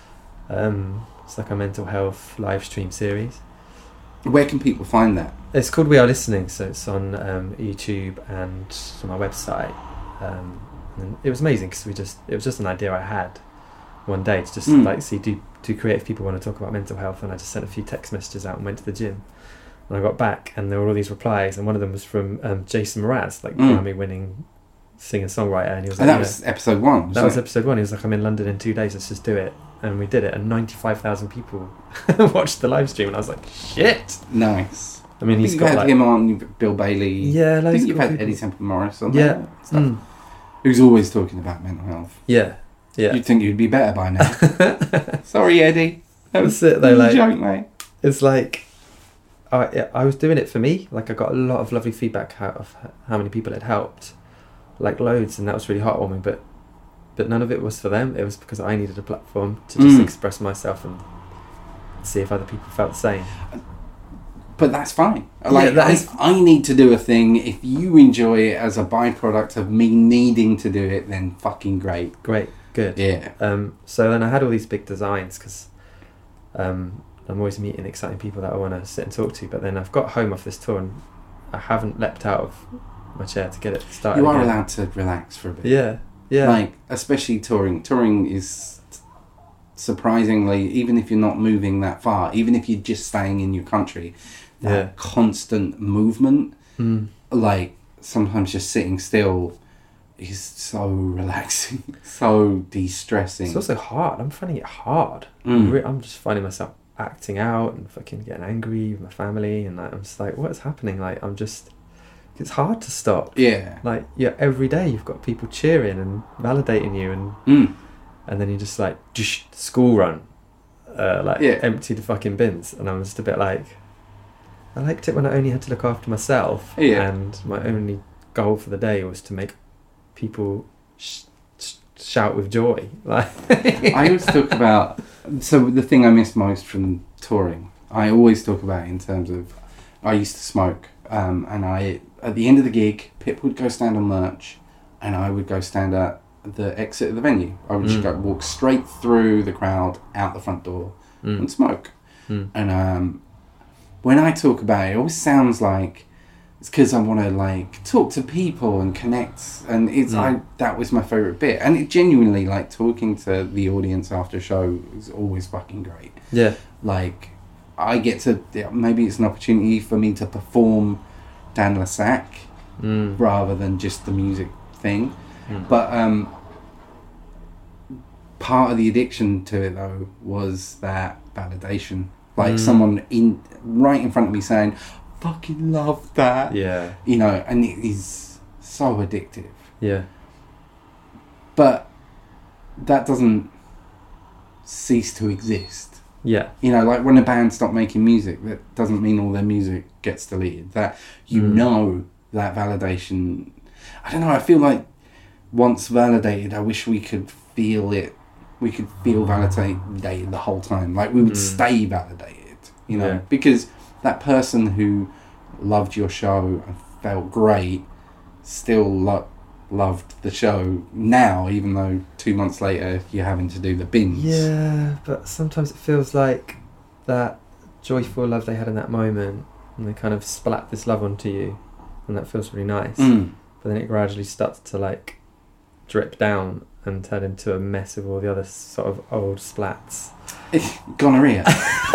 Um, it's like a mental health live stream series. Where can people find that? It's called We Are Listening, so it's on um, YouTube and on my website. Um, And it was amazing because we just it was just an idea I had one day to just mm. like see do do creative people want to talk about mental health, and I just sent a few text messages out and went to the gym, and I got back and there were all these replies, and one of them was from um, Jason Mraz, like mm. Grammy winning singer songwriter, and he was like, and that was know, episode one that it? was episode one he was like, I'm in London in two days, let's just do it. And we did it, and ninety-five thousand people watched the live stream, and I was like, shit, nice. I mean, he's you've got had like, him on, Bill Bailey, yeah, I think you've had people. Eddie Temple Morris on yeah there, stuff. Mm. Who's always talking about mental health. Yeah, yeah. You'd think you'd be better by now. Sorry, Eddie. That was, That's it, though. Like, a joke, mate. It's like, I I was doing it for me. Like, I got a lot of lovely feedback out of how many people it helped, like loads, and that was really heartwarming. But but none of it was for them. It was because I needed a platform to just mm. express myself and see if other people felt the same. But that's fine. Like, yeah, that I, is... I need to do a thing. If you enjoy it as a byproduct of me needing to do it, then fucking great. Great, good. Yeah. Um. So then I had all these big designs because um, I'm always meeting exciting people that I want to sit and talk to. But then I've got home off this tour and I haven't leapt out of my chair to get it started. You are again. allowed to relax for a bit. Yeah, yeah. Like, especially touring. Touring is surprisingly, even if you're not moving that far, even if you're just staying in your country, that yeah. constant movement, mm. like sometimes just sitting still is so relaxing, so de-stressing. It's also hard. I'm finding it hard. Mm. I'm just finding myself acting out and fucking getting angry with my family, and like, I'm just like, what's happening? Like, I'm just, it's hard to stop. Yeah. Like, yeah, every day you've got people cheering and validating you, and mm. and then you just like, just school run, uh, like yeah. empty the fucking bins, and I'm just a bit like, I liked it when I only had to look after myself, yeah. and my only goal for the day was to make people sh- sh- shout with joy. Like, I always talk about, so the thing I miss most from touring, I always talk about in terms of, I used to smoke, um, and I, at the end of the gig, Pip would go stand on merch, and I would go stand at the exit of the venue. I would mm. just go walk straight through the crowd, out the front door, mm. and smoke. Mm. And um, when I talk about it, it always sounds like it's because I want to like talk to people and connect, and it's mm. I that was my favourite bit, and it genuinely, like, talking to the audience after a show is always fucking great. Yeah, like I get to, maybe it's an opportunity for me to perform Dan Lassac mm. rather than just the music thing. Mm. But um, part of the addiction to it though was that validation, like mm. someone in right in front of me saying, "Fucking love that," yeah, you know, and it is so addictive. Yeah, but that doesn't cease to exist. Yeah, you know, like when a band stop making music, that doesn't mean all their music gets deleted. That you mm. know that validation. I don't know. I feel like once validated, I wish we could feel it. We could feel validated the whole time. Like we would mm. stay validated, you know, yeah. because that person who loved your show and felt great still lo- loved the show now, even though two months later you're having to do the bins. Yeah, but sometimes it feels like that joyful love they had in that moment, and they kind of splat this love onto you, and that feels really nice. Mm. But then it gradually starts to like drip down and turn into a mess of all the other sort of old splats. Gonorrhea.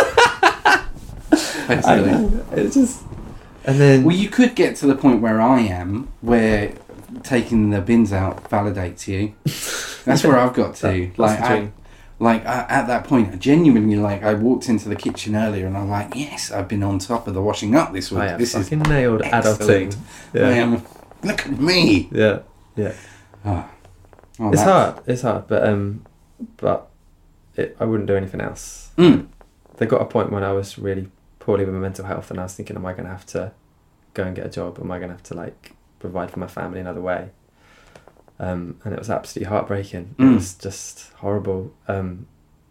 I know. It's just, and then well, you could get to the point where I am, where taking the bins out validates you. That's where I've got to. That, like, I, like I, at that point, I genuinely, like, I walked into the kitchen earlier and I'm like, yes, I've been on top of the washing up this week. I have this fucking is nailed excellent. adulting. Yeah. I am. Look at me. Yeah, yeah. Oh. Oh, it's that's... hard. It's hard, but um, but it, I wouldn't do anything else. Mm. There got a point when I was really poorly with my mental health, and I was thinking, am I going to have to go and get a job? Am I going to have to like provide for my family another way? Um, and it was absolutely heartbreaking. Mm. It was just horrible. Um,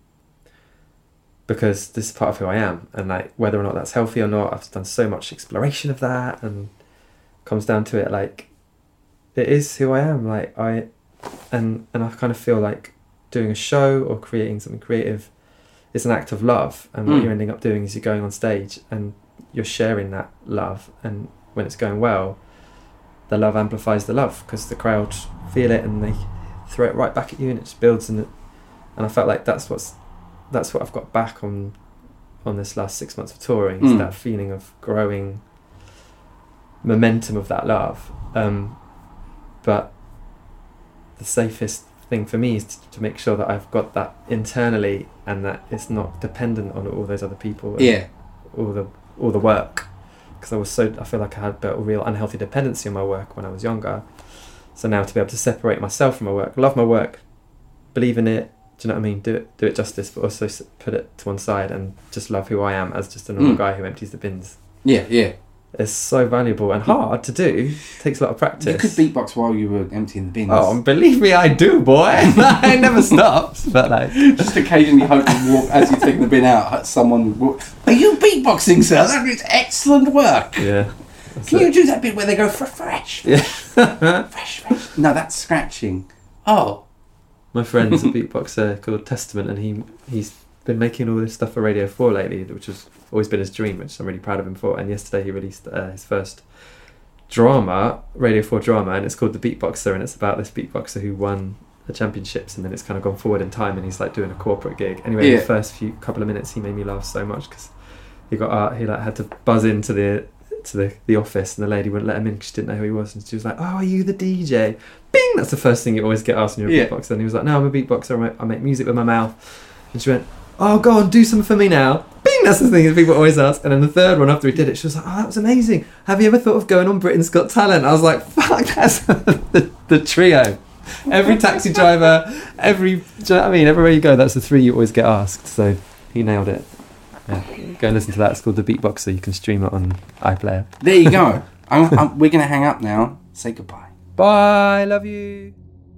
because this is part of who I am, and like whether or not that's healthy or not, I've done so much exploration of that, and it comes down to it, like it is who I am. Like I, and and I kind of feel like doing a show or creating something creative is an act of love, and what Mm. you're ending up doing is you're going on stage and you're sharing that love, and when it's going well, the love amplifies the love because the crowd feel it and they throw it right back at you, and it just builds. And it, and I felt like that's what's that's what I've got back on on this last six months of touring, is Mm. that feeling of growing momentum of that love. Um, but the safest thing for me is to, to make sure that I've got that internally, and that it's not dependent on all those other people. And Yeah. all the all the work, because I was so I feel like I had built a real unhealthy dependency on my work when I was younger. So now to be able to separate myself from my work, love my work, believe in it, do you know what I mean? Do it, do it justice, but also s- put it to one side and just love who I am as just a normal Mm. guy who empties the bins. Yeah, yeah. It's so valuable and hard to do. It takes a lot of practice. You could beatbox while you were emptying the bins. Oh, believe me, I do, boy. It never stops. But like, just occasionally hope you walk as you take the bin out. Someone walk. Are you beatboxing, sir? That is excellent work. Yeah. Can you do that bit where they go for fresh? Yeah. fresh, fresh. No, that's scratching. Oh. My friend's a beatboxer called Testament, and he he's been making all this stuff for Radio four lately, which has always been his dream, which I'm really proud of him for. And yesterday he released uh, his first drama, Radio four drama, and it's called The Beatboxer, and it's about this beatboxer who won the championships, and then it's kind of gone forward in time, and he's like doing a corporate gig. Anyway, Yeah. the first few couple of minutes he made me laugh so much because he got uh, he like had to buzz into the to the, the office, and the lady wouldn't let him in because she didn't know who he was, and she was like, "Oh, are you the D J?" Bing! That's the first thing you always get asked when you're a Yeah. beatboxer. And he was like, "No, I'm a beatboxer. I make, I make music with my mouth." And she went, "Oh, go on, do something for me now." Bing! That's the thing that people always ask. And then the third one after he did it, she was like, "Oh, that was amazing. Have you ever thought of going on Britain's Got Talent?" I was like, "Fuck, that's the, the trio." Every taxi driver, every, do you know what I mean? Everywhere you go, that's the three you always get asked. So he nailed it. Yeah, go and listen to that. It's called The Beatboxer. You can stream it on iPlayer. There you go. I'm, I'm, we're going to hang up now. Say goodbye. Bye. Love you.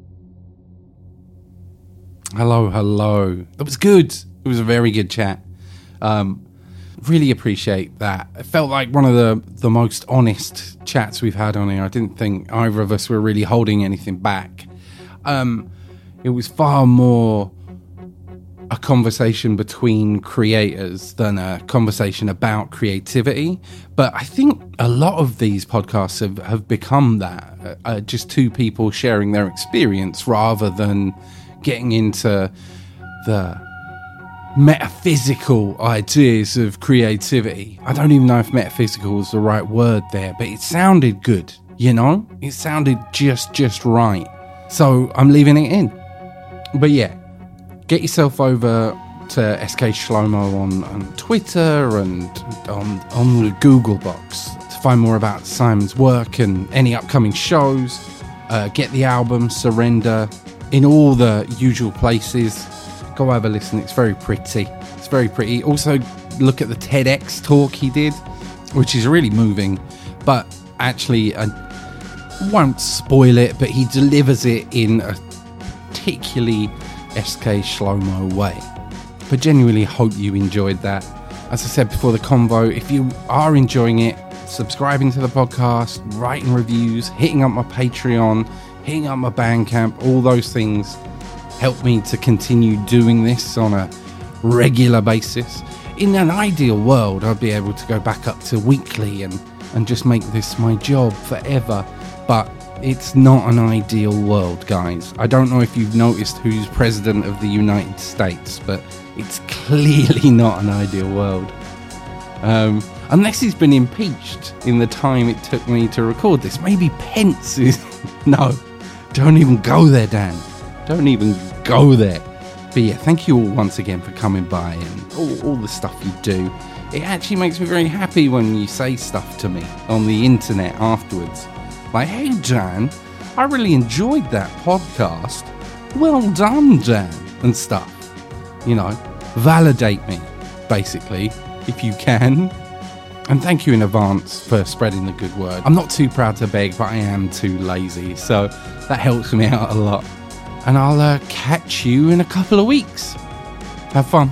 Hello, hello. That was good. It was a very good chat. Um, really appreciate that. It felt like one of the, the most honest chats we've had on here. I didn't think either of us were really holding anything back. Um, it was far more a conversation between creators than a conversation about creativity. But I think a lot of these podcasts have, have become that. Uh, just two people sharing their experience rather than getting into the metaphysical ideas of creativity. I don't even know if metaphysical is the right word there, but it sounded good, you know? It sounded just, just right. So I'm leaving it in. But yeah, get yourself over to S K Shlomo on, on Twitter and on, on the Google box to find more about Simon's work and any upcoming shows. Uh, get the album Surrender in all the usual places. Go have a listen. It's very pretty. It's very pretty. Also, look at the TEDx talk he did, which is really moving. But actually, I won't spoil it, but he delivers it in a particularly S K Shlomo way. But genuinely hope you enjoyed that. As I said before the convo, if you are enjoying it, subscribing to the podcast, writing reviews, hitting up my Patreon, hitting up my Bandcamp, all those things help me to continue doing this on a regular basis. In an ideal world, I'd be able to go back up to weekly and, and just make this my job forever. But it's not an ideal world, guys. I don't know if you've noticed who's president of the United States, but it's clearly not an ideal world. Um, unless he's been impeached in the time it took me to record this. Maybe Pence is... No, don't even go there, Dan. Don't even go there. But yeah, thank you all once again for coming by and all, all the stuff you do. It actually makes me very happy when you say stuff to me on the internet afterwards. Like, hey Dan, I really enjoyed that podcast. Well done, Dan, and stuff. You know, validate me, basically, if you can. And thank you in advance for spreading the good word. I'm not too proud to beg, but I am too lazy, so that helps me out a lot. And I'll uh, catch you in a couple of weeks. Have fun.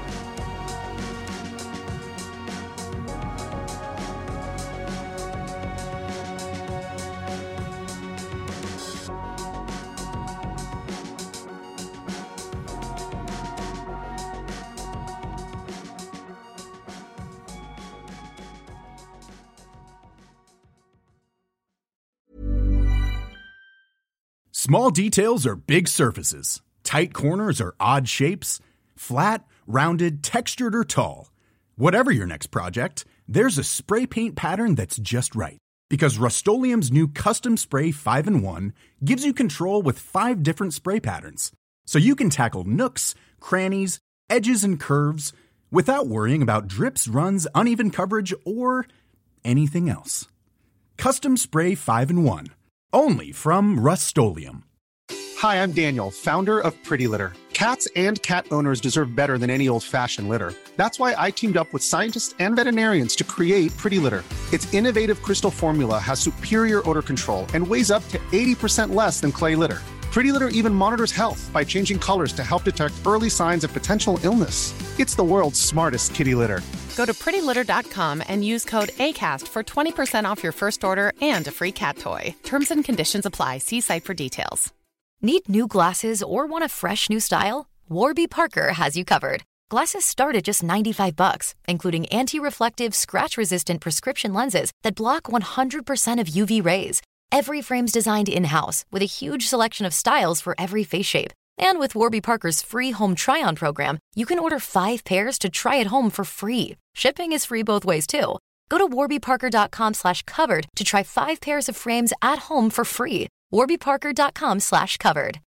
Small details are big surfaces. Tight corners are odd shapes. Flat, rounded, textured, or tall. Whatever your next project, there's a spray paint pattern that's just right. Because Rust-Oleum's new Custom Spray five in one gives you control with five different spray patterns. So you can tackle nooks, crannies, edges, and curves without worrying about drips, runs, uneven coverage, or anything else. Custom Spray five in one. Only from Rust-Oleum. Hi, I'm Daniel, founder of Pretty Litter. Cats and cat owners deserve better than any old-fashioned litter. That's why I teamed up with scientists and veterinarians to create Pretty Litter. Its innovative crystal formula has superior odor control and weighs up to eighty percent less than clay litter. Pretty Litter even monitors health by changing colors to help detect early signs of potential illness. It's the world's smartest kitty litter. Go to pretty litter dot com and use code ACAST for twenty percent off your first order and a free cat toy. Terms and conditions apply. See site for details. Need new glasses or want a fresh new style? Warby Parker has you covered. Glasses start at just ninety-five bucks, including anti-reflective, scratch-resistant prescription lenses that block one hundred percent of U V rays. Every frame's designed in-house with a huge selection of styles for every face shape. And with Warby Parker's free home try-on program, you can order five pairs to try at home for free. Shipping is free both ways, too. Go to warby parker dot com slash covered to try five pairs of frames at home for free. warby parker dot com slash covered.